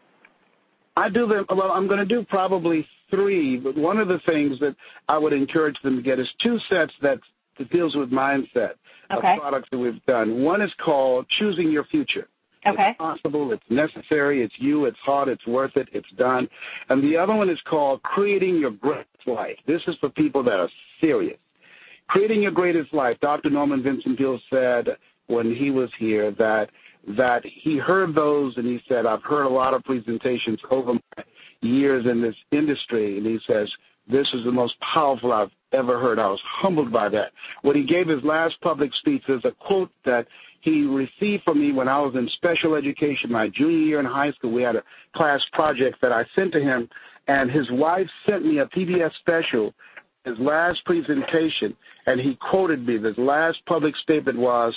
I do them. Well, I'm going to do probably three, but one of the things that I would encourage them to get is two sets that that deals with mindset okay. of products that we've done. One is called Choosing Your Future. Okay. It's possible, it's necessary, it's you, it's hard, it's worth it, it's done. And the other one is called Creating Your Greatest Life. This is for people that are serious. Creating Your Greatest Life. Doctor Norman Vincent Peale said when he was here that that he heard those and he said, I've heard a lot of presentations over my years in this industry, and he says, this is the most powerful I've ever heard. I was humbled by that. When he gave his last public speech, there's a quote that he received from me when I was in special education, my junior year in high school. We had a class project that I sent to him, and his wife sent me a P B S special, his last presentation, and he quoted me. His last public statement was,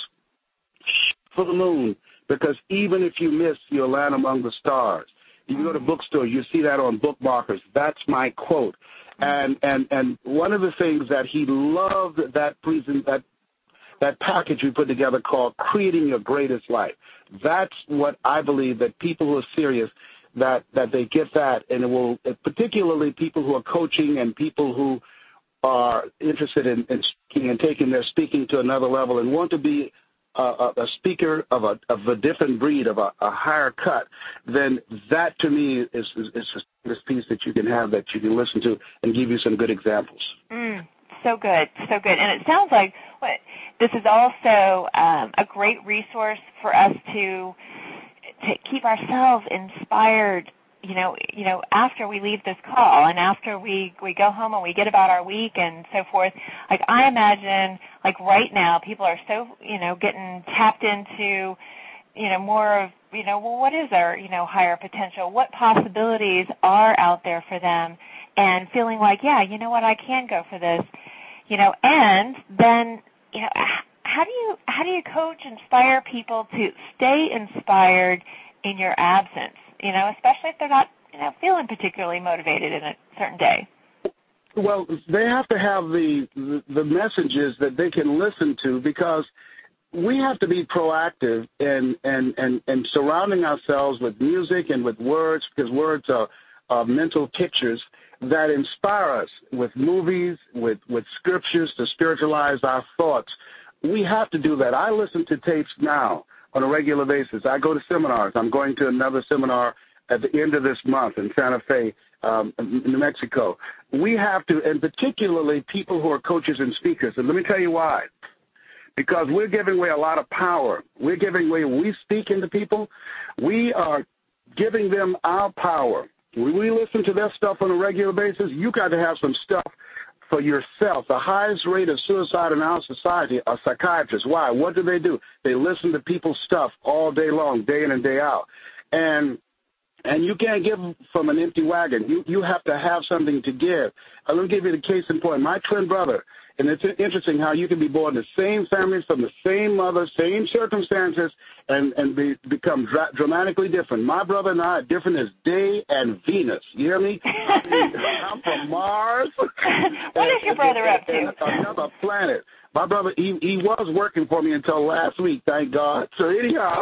for the moon, because even if you miss, you'll land among the stars. You go to bookstores, you see that on bookmarkers. That's my quote. And and and one of the things that he loved that present that that package we put together called Creating Your Greatest Life. That's what I believe that people who are serious, that that they get that, and it will, particularly people who are coaching and people who are interested in, in speaking and taking their speaking to another level and want to be A, a speaker of a of a different breed, of a, a higher cut, then that to me is is, is this piece that you can have that you can listen to and give you some good examples. Mm, so good, so good. And it sounds like what, this is also um, a great resource for us to to keep ourselves inspired. You know, you know, after we leave this call and after we, we go home and we get about our week and so forth, like I imagine, like right now, people are so, you know, getting tapped into, you know, more of, you know, well, what is our, you know, higher potential? What possibilities are out there for them? And feeling like, yeah, you know what, I can go for this, you know, and then, you know, how do you, how do you coach, inspire people to stay inspired in your absence? You know, especially if they're not, you know, feeling particularly motivated in a certain day. Well, they have to have the, the the messages that they can listen to, because we have to be proactive in and and and surrounding ourselves with music and with words, because words are, are mental pictures that inspire us, with movies, with with scriptures to spiritualize our thoughts. We have to do that. I listen to tapes now on a regular basis. I go to seminars. I'm going to another seminar at the end of this month in Santa Fe, um, New Mexico. We have to, and particularly people who are coaches and speakers, and let me tell you why. Because we're giving away a lot of power. We're giving away, when we speak into people, we are giving them our power. When we listen to their stuff on a regular basis, you got to have some stuff for yourself. The highest rate of suicide in our society are psychiatrists. Why? What do they do? They listen to people's stuff all day long, day in and day out. And and you can't give from an empty wagon. You you have to have something to give. Uh, let me give you the case in point. My twin brother, and it's interesting how you can be born in the same family, from the same mother, same circumstances, and, and be, become dra- dramatically different. My brother and I are different as day and Venus. You hear me? I'm from Mars. What is your brother up to? Another planet. My brother, he, he was working for me until last week, thank God. So anyhow.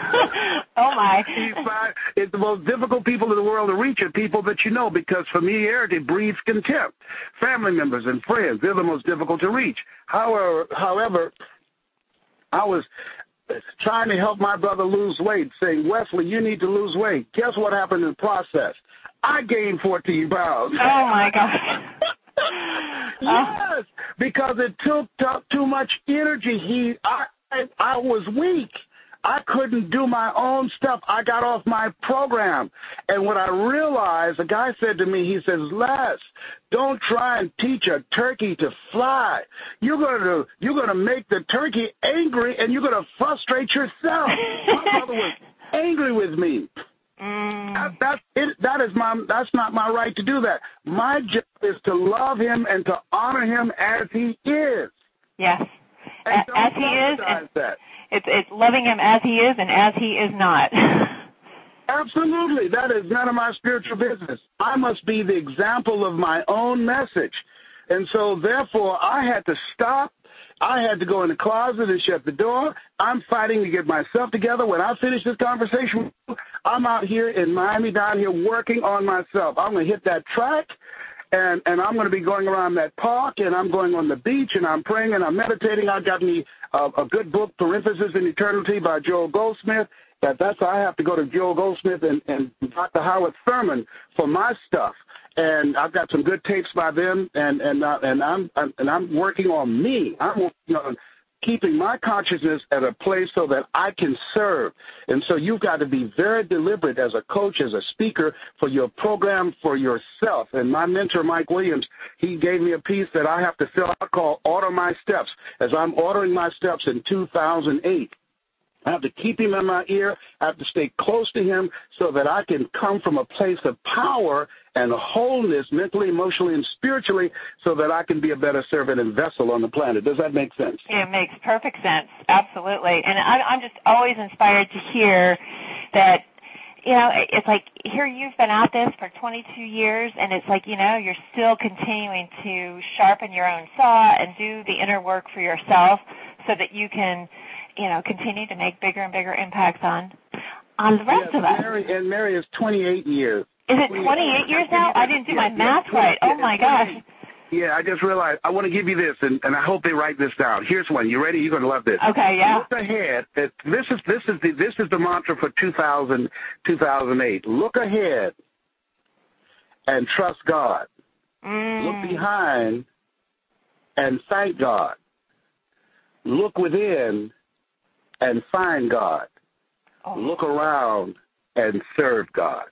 Oh, my. He's fine. It's the most difficult people in the world to reach are people that you know, because familiarity breeds contempt. Family members and friends, they're the most difficult to reach. However, however, I was trying to help my brother lose weight, saying, Wesley, you need to lose weight. Guess what happened in the process? I gained fourteen pounds. Oh, my gosh. Yes, because it took, took too much energy. He, I, I, I was weak. I couldn't do my own stuff. I got off my program. And what I realized, a guy said to me, he says, Les, don't try and teach a turkey to fly. You're going to you're going to make the turkey angry, and you're going to frustrate yourself. My brother was angry with me. Mm. That, that, it, that is my, that's not my right to do that. My job is to love him and to honor him as he is. Yes. And A- as he is, and that. it's it's loving him as he is and as he is not. Absolutely. That is none of my spiritual business. I must be the example of my own message. And so, therefore, I had to stop. I had to go in the closet and shut the door. I'm fighting to get myself together. When I finish this conversation, I'm out here in Miami, down here, working on myself. I'm going to hit that track, and, and I'm going to be going around that park, and I'm going on the beach, and I'm praying, and I'm meditating. I got me a, a good book, Parenthesis in Eternity by Joel Goldsmith. That that's I have to go to Joel Goldsmith and, and Doctor Howard Thurman for my stuff, and I've got some good tapes by them, and and uh, and I'm, I'm and I'm working on me. I'm working on keeping my consciousness at a place so that I can serve. And so you've got to be very deliberate as a coach, as a speaker, for your program, for yourself. And my mentor, Mike Williams, he gave me a piece that I have to fill out called Order My Steps, as I'm ordering my steps in two thousand eight. I have to keep him in my ear. I have to stay close to him so that I can come from a place of power and wholeness, mentally, emotionally, and spiritually, so that I can be a better servant and vessel on the planet. Does that make sense? It makes perfect sense. Absolutely. And I, I'm just always inspired to hear that, you know, it's like, here you've been at this for twenty-two years, and it's like, you know, you're still continuing to sharpen your own saw and do the inner work for yourself so that you can, you know, continue to make bigger and bigger impacts on on the rest yes, of us. Mary, and Mary is twenty-eight years. Is it twenty-eight years now? I didn't do my math right. Oh, my gosh. Yeah, I just realized. I want to give you this, and, and I hope they write this down. Here's one. You ready? You're going to love this. Okay, yeah. Look ahead. It, this is this is the this is the mantra for two thousand, two thousand eight. Look ahead and trust God. Mm. Look behind and thank God. Look within and find God. Oh. Look around and serve God.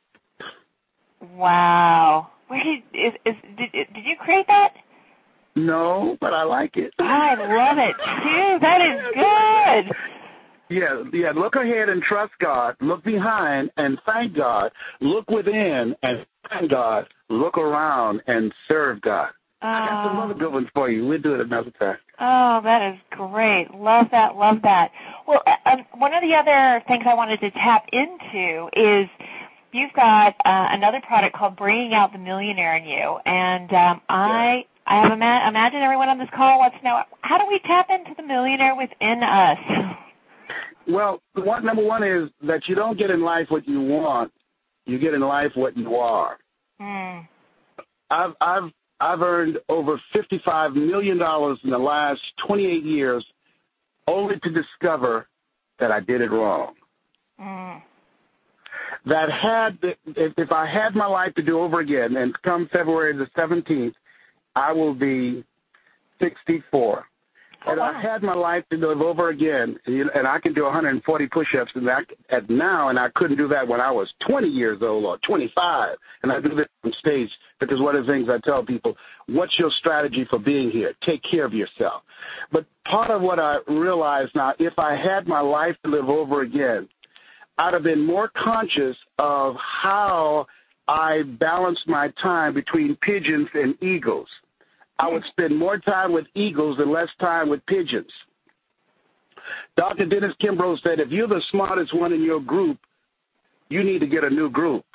Wow. Where did, is, is, did, did you create that? No, but I like it. I love it, too. That is good. Yeah, yeah. Look ahead and trust God. Look behind and thank God. Look within and thank God. Look around and serve God. Oh. I got some other good ones for you. We'll do it another time. Oh, that is great. Love that, love that. Well, um, one of the other things I wanted to tap into is you've got uh, another product called Bringing Out the Millionaire in You, and um, I I have ima- imagine everyone on this call wants to know, how do we tap into the millionaire within us? Well, one, number one is that you don't get in life what you want. You get in life what you are. Mm. I've I've I've earned over fifty-five million dollars in the last twenty-eight years, only to discover that I did it wrong. Mm. That had if, if I had my life to do over again, and come February the seventeenth, I will be sixty-four. Oh, and wow. I had my life to live over again, and I can do one hundred forty push-ups and that at now, and I couldn't do that when I was twenty years old or twenty-five. And I do this on stage because one of the things I tell people, what's your strategy for being here? Take care of yourself. But part of what I realize now, if I had my life to live over again, I'd have been more conscious of how I balanced my time between pigeons and eagles. I would spend more time with eagles and less time with pigeons. Doctor Dennis Kimbrough said, if you're the smartest one in your group, you need to get a new group.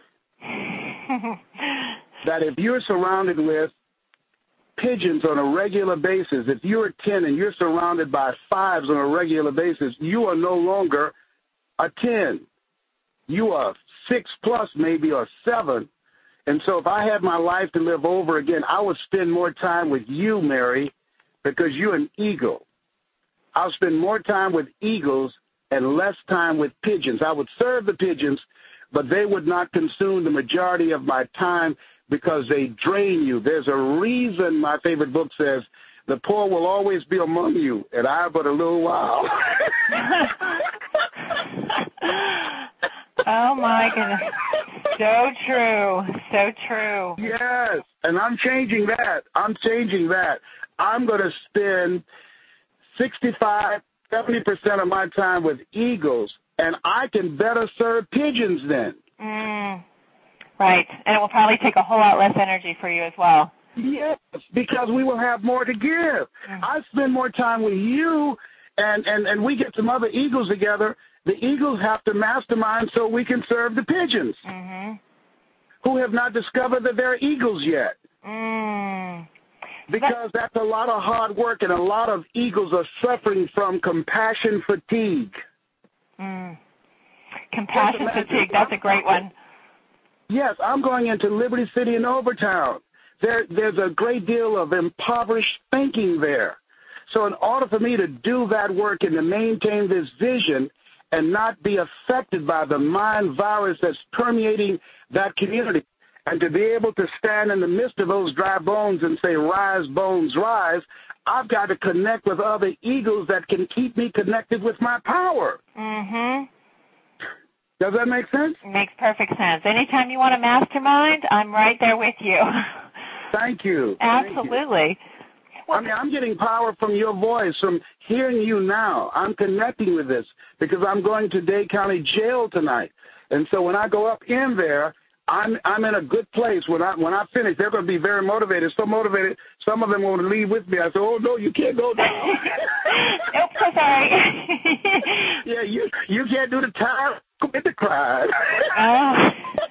That if you're surrounded with pigeons on a regular basis, if you're ten and you're surrounded by fives on a regular basis, you are no longer a ten. You are six plus maybe or seven. And so if I had my life to live over again, I would spend more time with you, Mary, because you're an eagle. I'll spend more time with eagles and less time with pigeons. I would serve the pigeons, but they would not consume the majority of my time because they drain you. There's a reason, my favorite book says, The poor will always be among you, and I but a little while. Oh, my goodness. So true. So true. Yes, and I'm changing that. I'm changing that. I'm going to spend sixty-five, seventy percent of my time with eagles, and I can better serve pigeons then. Mm, right. And it will probably take a whole lot less energy for you as well. Yes, because we will have more to give. Mm. I spend more time with you, and, and, and we get some other eagles together. The eagles have to mastermind so we can serve the pigeons, mm-hmm. who have not discovered that they're eagles yet. Mm. Because but, that's a lot of hard work, and a lot of eagles are suffering from compassion fatigue. Mm. Compassion fatigue, that's a great one. Yes, I'm going into Liberty City and Overtown. There, there's a great deal of impoverished thinking there. So in order for me to do that work and to maintain this vision and not be affected by the mind virus that's permeating that community, and to be able to stand in the midst of those dry bones and say, rise, bones, rise, I've got to connect with other eagles that can keep me connected with my power. Mm-hmm. Does that make sense? It makes perfect sense. Anytime you want a mastermind, I'm right there with you. Thank you. Absolutely. Thank you. Well, I mean, I'm getting power from your voice, from hearing you now. I'm connecting with this because I'm going to Dade County Jail tonight. And so when I go up in there, I'm I'm in a good place. When I when I finish, they're going to be very motivated. So motivated, some of them will leave with me. I said, "Oh no, you can't go now." Nope, so sorry. Yeah, you you can't do the time. Commit the crime. Oh.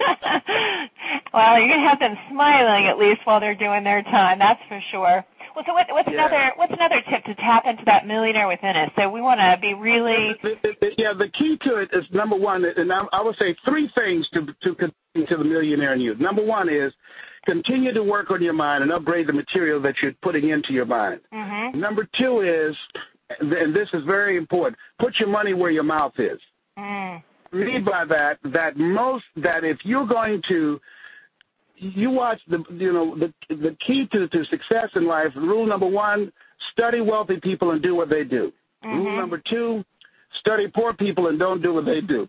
Well, you're gonna have them smiling at least while they're doing their time. That's for sure. Well, so what, what's yeah. another what's another tip to tap into that millionaire within us? So we want to be really. The, the, the, yeah, the key to it is number one, and I, I would say three things to to continue to the millionaire in you. Number one is continue to work on your mind and upgrade the material that you're putting into your mind. Mm-hmm. Number two is, and this is very important, put your money where your mouth is. Mm. I mean by that that most that if you're going to you watch the you know the the key to, to success in life, rule number one, study wealthy people and do what they do. Mm-hmm. Rule number two, study poor people and don't do what they do.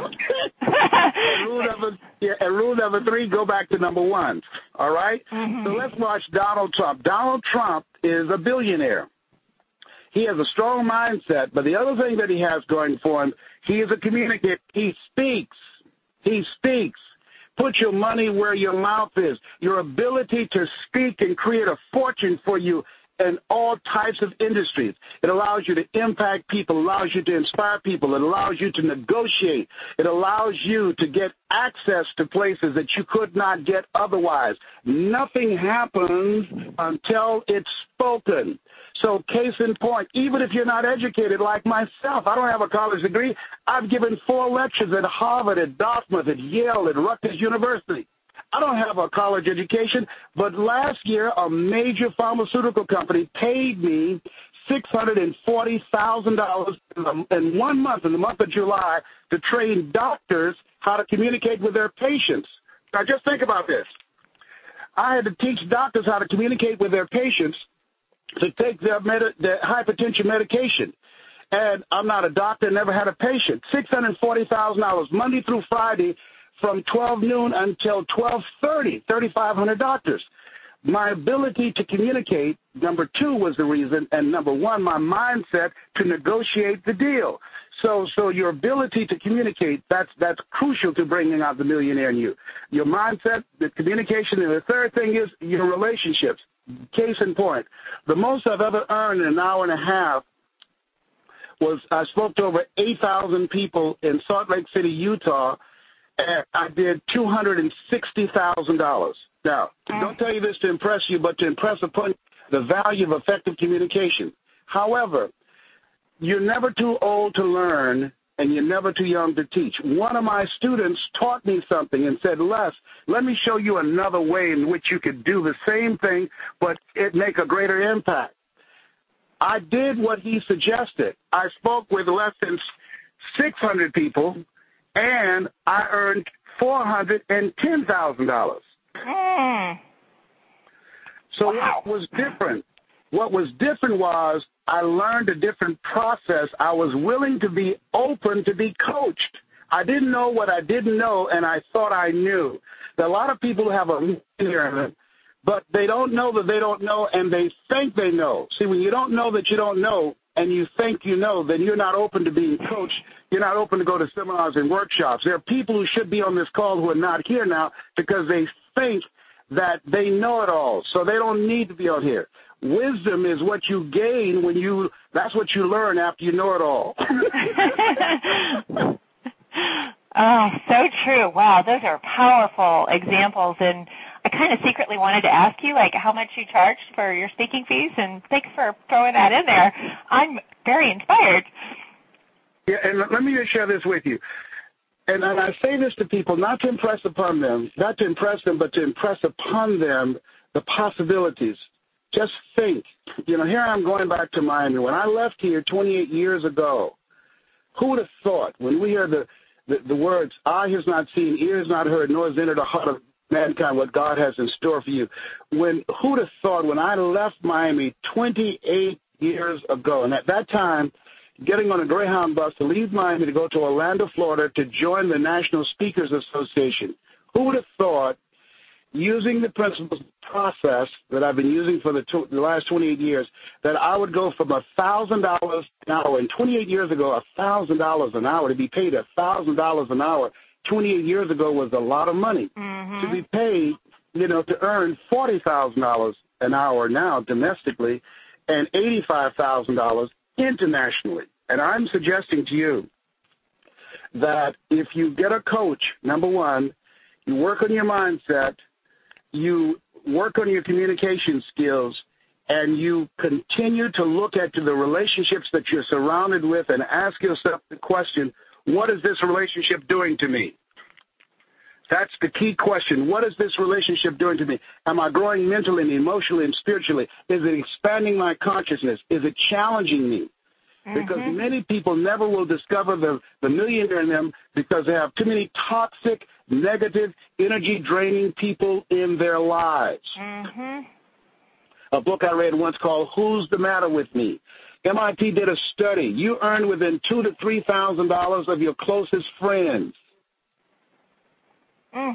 and, rule number, yeah, and rule number three, go back to number one. All right? Mm-hmm. So let's watch Donald Trump. Donald Trump is a billionaire. He has a strong mindset, but the other thing that he has going for him, he is a communicator. He speaks. He speaks. Put your money where your mouth is. Your ability to speak and create a fortune for you in all types of industries. It allows you to impact people, allows you to inspire people, it allows you to negotiate, it allows you to get access to places that you could not get otherwise. Nothing happens until it's spoken. So case in point, even if you're not educated like myself, I don't have a college degree, I've given four lectures at Harvard, at Dartmouth, at Yale, at Rutgers University. I don't have a college education, but last year a major pharmaceutical company paid me six hundred forty thousand dollars in one month, in the month of July, to train doctors how to communicate with their patients. Now just think about this. I had to teach doctors how to communicate with their patients to take their, med- their hypertension medication. And I'm not a doctor, never had a patient. six hundred forty thousand dollars Monday through Friday, from twelve noon until twelve thirty, thirty-five hundred doctors. My ability to communicate, number two, was the reason, and number one, my mindset to negotiate the deal. So so your ability to communicate, that's that's crucial to bringing out the millionaire in you. Your mindset, the communication, and the third thing is your relationships. Case in point, the most I've ever earned in an hour and a half was I spoke to over eight thousand people in Salt Lake City, Utah, and I did two hundred sixty thousand dollars. Now, don't tell you this to impress you, but to impress upon the value of effective communication. However, you're never too old to learn, and you're never too young to teach. One of my students taught me something and said, Les, let me show you another way in which you could do the same thing, but it make a greater impact. I did what he suggested. I spoke with less than six hundred people, and I earned four hundred ten thousand dollars. Mm. So wow. what was different? What was different was I learned a different process. I was willing to be open to be coached. I didn't know what I didn't know, and I thought I knew. There are a lot of people who have a here, but they don't know that they don't know, and they think they know. See, when you don't know that you don't know, and you think you know, then you're not open to being coached. You're not open to go to seminars and workshops. There are people who should be on this call who are not here now because they think that they know it all, so they don't need to be on here. Wisdom is what you gain when you, that's what you learn after you know it all. Oh, so true. Wow, those are powerful examples. And I kind of secretly wanted to ask you, like, how much you charged for your speaking fees, and thanks for throwing that in there. I'm very inspired. Yeah, and let me just share this with you. And, and I say this to people not to impress upon them, not to impress them, but to impress upon them the possibilities. Just think. You know, here I'm going back to Miami. When I left here twenty-eight years ago, who would have thought when we hear the, the, the words, eye has not seen, ear has not heard, nor has entered the heart of mankind what God has in store for you. When who would have thought when I left Miami twenty-eight years ago, and at that time, getting on a Greyhound bus to leave Miami to go to Orlando, Florida to join the National Speakers Association, who would have thought using the principles process that I've been using for the, tw- the last twenty-eight years, that I would go from one thousand dollars an hour, and twenty-eight years ago, one thousand dollars an hour, to be paid one thousand dollars an hour, twenty-eight years ago was a lot of money. Mm-hmm. To be paid, you know, to earn forty thousand dollars an hour now domestically and eighty-five thousand dollars internationally. And I'm suggesting to you that if you get a coach, number one, you work on your mindset, you work on your communication skills, and you continue to look at the relationships that you're surrounded with and ask yourself the question, what is this relationship doing to me? That's the key question. What is this relationship doing to me? Am I growing mentally and emotionally and spiritually? Is it expanding my consciousness? Is it challenging me? Because mm-hmm. many people never will discover the, the millionaire in them because they have too many toxic, negative, energy-draining people in their lives. Mm-hmm. A book I read once called Who's the Matter with Me? M I T did a study. You earn within two to three thousand dollars of your closest friends. Mm.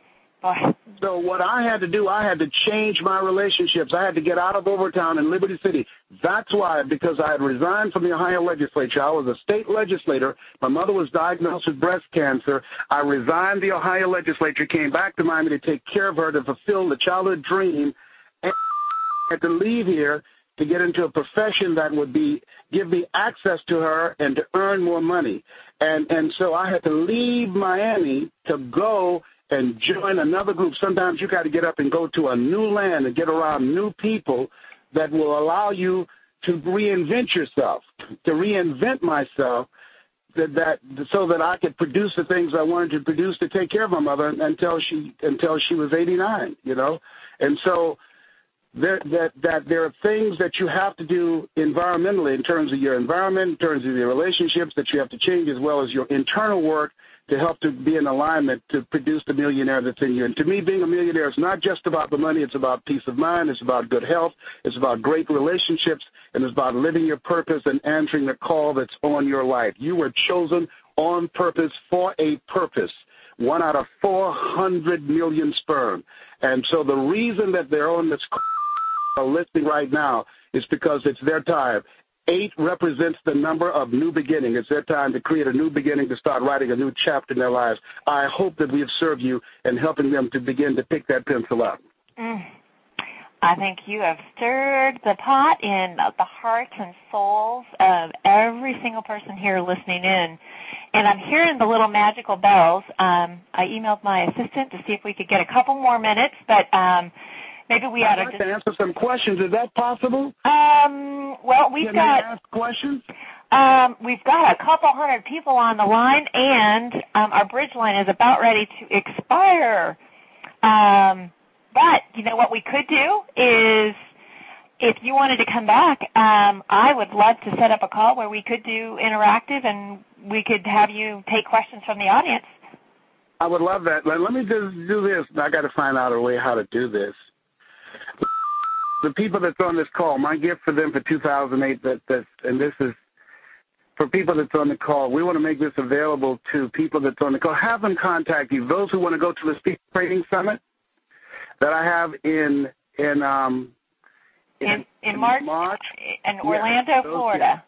So what I had to do, I had to change my relationships. I had to get out of Overtown in Liberty City. That's why, because I had resigned from the Ohio legislature. I was a state legislator. My mother was diagnosed with breast cancer. I resigned the Ohio legislature, came back to Miami to take care of her, to fulfill the childhood dream, and I had to leave here to get into a profession that would be give me access to her and to earn more money. And and so I had to leave Miami to go and join another group. Sometimes you got to get up and go to a new land and get around new people that will allow you to reinvent yourself, to reinvent myself, that, that so that I could produce the things I wanted to produce to take care of my mother until she until she was eighty-nine, you know. And so there, that, that there are things that you have to do environmentally in terms of your environment, in terms of your relationships that you have to change, as well as your internal work to help to be in alignment to produce the millionaire that's in you. And to me, being a millionaire is not just about the money. It's about peace of mind. It's about good health. It's about great relationships. And it's about living your purpose and answering the call that's on your life. You were chosen on purpose for a purpose. One out of four hundred million sperm. And so the reason that they're on this call listening right now is because it's their time. Eight represents the number of new beginning. It's their time to create a new beginning, to start writing a new chapter in their lives. I hope that we have served you in helping them to begin to pick that pencil up. Mm. I think you have stirred the pot in the hearts and souls of every single person here listening in. And I'm hearing the little magical bells. Um, I emailed my assistant to see if we could get a couple more minutes, but um, maybe we ought I'd to like just... to answer some questions. Is that possible? Um, well, we've Can got... I ask questions? Um, we've got a couple hundred people on the line, and um, our bridge line is about ready to expire. Um, but, you know, what we could do is, if you wanted to come back, um, I would love to set up a call where we could do interactive and we could have you take questions from the audience. I would love that. Let, let me just do this. I got to find out a way how to do this. the people that's on this call, my gift for them for two thousand eight, that, that, and this is for people that's on the call, we want to make this available to people that's on the call. Have them contact you. Those who want to go to the Speaker Training Summit that I have in in um in, in, in in March, March in Orlando, yeah, Florida.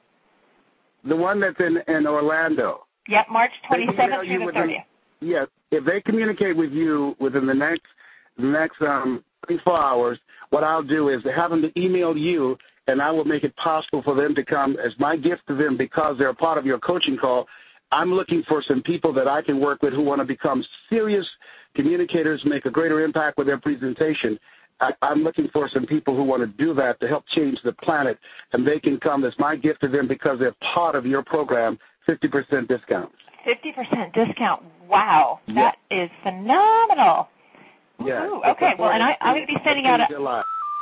The one that's in, in Orlando. Yep, March They email twenty-seventh you through the within- thirtieth. Yes, if they communicate with you within the next the next um twenty-four hours, what I'll do is have them to email you, and I will make it possible for them to come as my gift to them because they're a part of your coaching call. I'm looking for some people that I can work with who want to become serious communicators, make a greater impact with their presentation. I, I'm looking for some people who want to do that to help change the planet, and they can come as my gift to them because they're part of your program, fifty percent discount. fifty percent discount. Wow, Yeah. that is phenomenal. Yeah. Ooh, okay, well, and I, I'm going to be sending out a,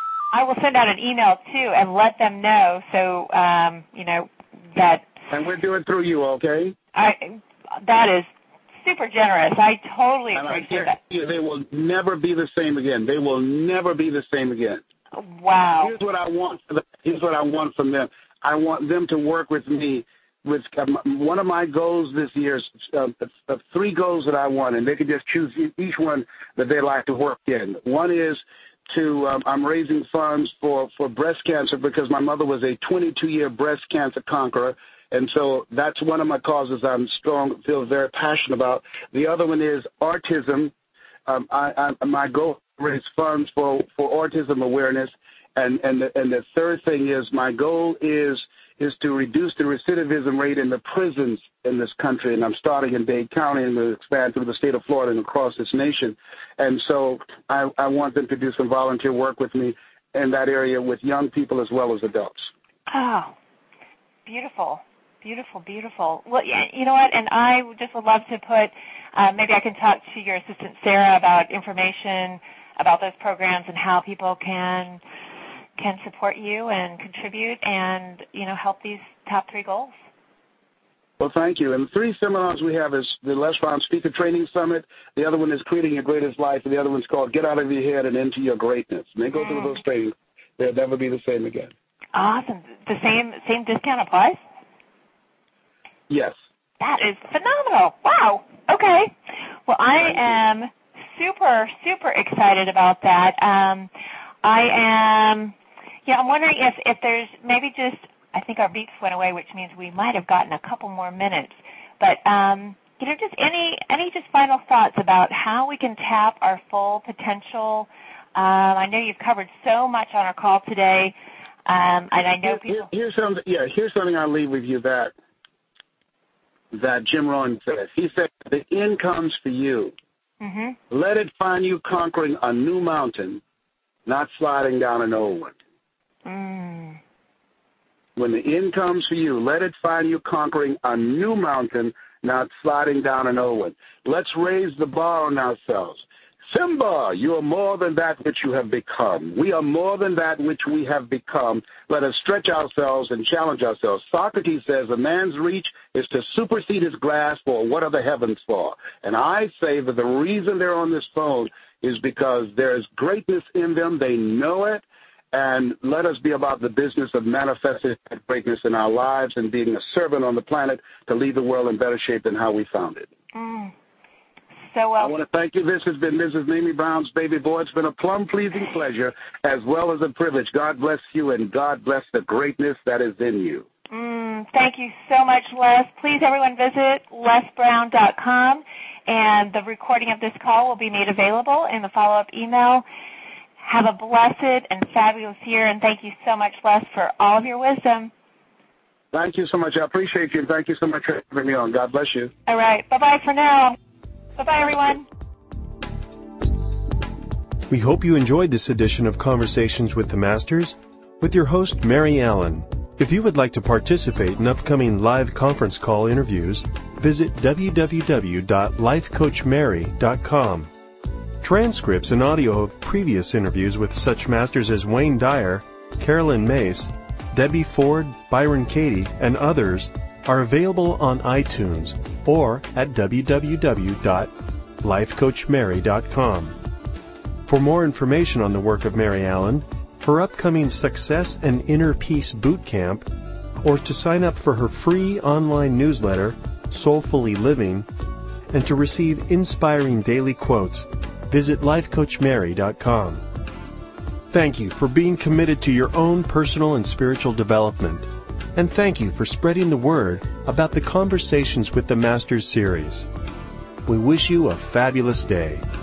I will send out an email, too, and let them know so, um, you know, that And we're doing it through you, okay? I that is super generous. I totally And I appreciate that. guarantee you they will never be the same again. They will never be the same again. Wow. Here's what I want. For them. Here's what I want from them. I want them to work with me. With um, one of my goals this year is uh, uh, three goals that I want, and they can just choose each one that they like to work in. One is to um, I'm raising funds for, for breast cancer because my mother was a twenty-two year breast cancer conqueror, and so that's one of my causes I'm strong, feel very passionate about. The other one is autism. Um, I, I, my goal is to raise funds for, for autism awareness. And and the, and the third thing is my goal is is to reduce the recidivism rate in the prisons in this country. And I'm starting in Dade County and will expand through the state of Florida and across this nation. And so I, I want them to do some volunteer work with me in that area with young people as well as adults. Oh, beautiful. Beautiful, beautiful. Well, yeah, you know what, and I just would love to put, uh, maybe I can talk to your assistant, Sarah, about information about those programs and how people can can support you and contribute and, you know, help these top three goals. Well, thank you. And the three seminars we have is the Les Brown Speaker Training Summit. The other one is Creating Your Greatest Life, and the other one's called Get Out of Your Head and Into Your Greatness. And they go mm. through those trainings. They'll never be the same again. Awesome. The same same discount applies? Yes. That is phenomenal. Wow. Okay. Well, I am super, super excited about that. Um, I am, yeah, I'm wondering if, if there's maybe just, I think our beeps went away, which means we might have gotten a couple more minutes. But, um, you know, just any, any just final thoughts about how we can tap our full potential. Um, I know you've covered so much on our call today, um, and I know people. Here, here's something, yeah, here's something I'll leave with you that, that Jim Rohn said. He said, the end comes for you. Mm-hmm. Let it find you conquering a new mountain, not sliding down an old one. Mm. When the end comes for you, let it find you conquering a new mountain, not sliding down an old one. Let's raise the bar on ourselves. Simba, you are more than that which you have become. We are more than that which we have become. Let us stretch ourselves and challenge ourselves. Socrates says a man's reach is to supersede his grasp, or what are the heavens for? And I say that the reason they're on this phone is because there's greatness in them. They know it. And let us be about the business of manifesting that greatness in our lives and being a servant on the planet to leave the world in better shape than how we found it. Mm. So well. I want to thank you. This has been Missus Mamie Brown's Baby Boy. It's been a plum-pleasing pleasure as well as a privilege. God bless you, and God bless the greatness that is in you. Mm, thank you so much, Les. Please, everyone, visit les brown dot com, and the recording of this call will be made available in the follow-up email. Have a blessed and fabulous year, and thank you so much, Les, for all of your wisdom. Thank you so much. I appreciate you, and thank you so much for having me on. God bless you. All right. Bye-bye for now. Bye-bye, everyone. We hope you enjoyed this edition of Conversations with the Masters with your host, Mary Allen. If you would like to participate in upcoming live conference call interviews, visit w w w dot life coach mary dot com. Transcripts and audio of previous interviews with such masters as Wayne Dyer, Carolyn Mace, Debbie Ford, Byron Katie, and others are available on iTunes or at w w w dot life coach mary dot com. For more information on the work of Mary Allen, her upcoming Success and Inner Peace Boot Camp, or to sign up for her free online newsletter, Soulfully Living, and to receive inspiring daily quotes, visit life coach mary dot com. Thank you for being committed to your own personal and spiritual development. And thank you for spreading the word about the Conversations with the Masters series. We wish you a fabulous day.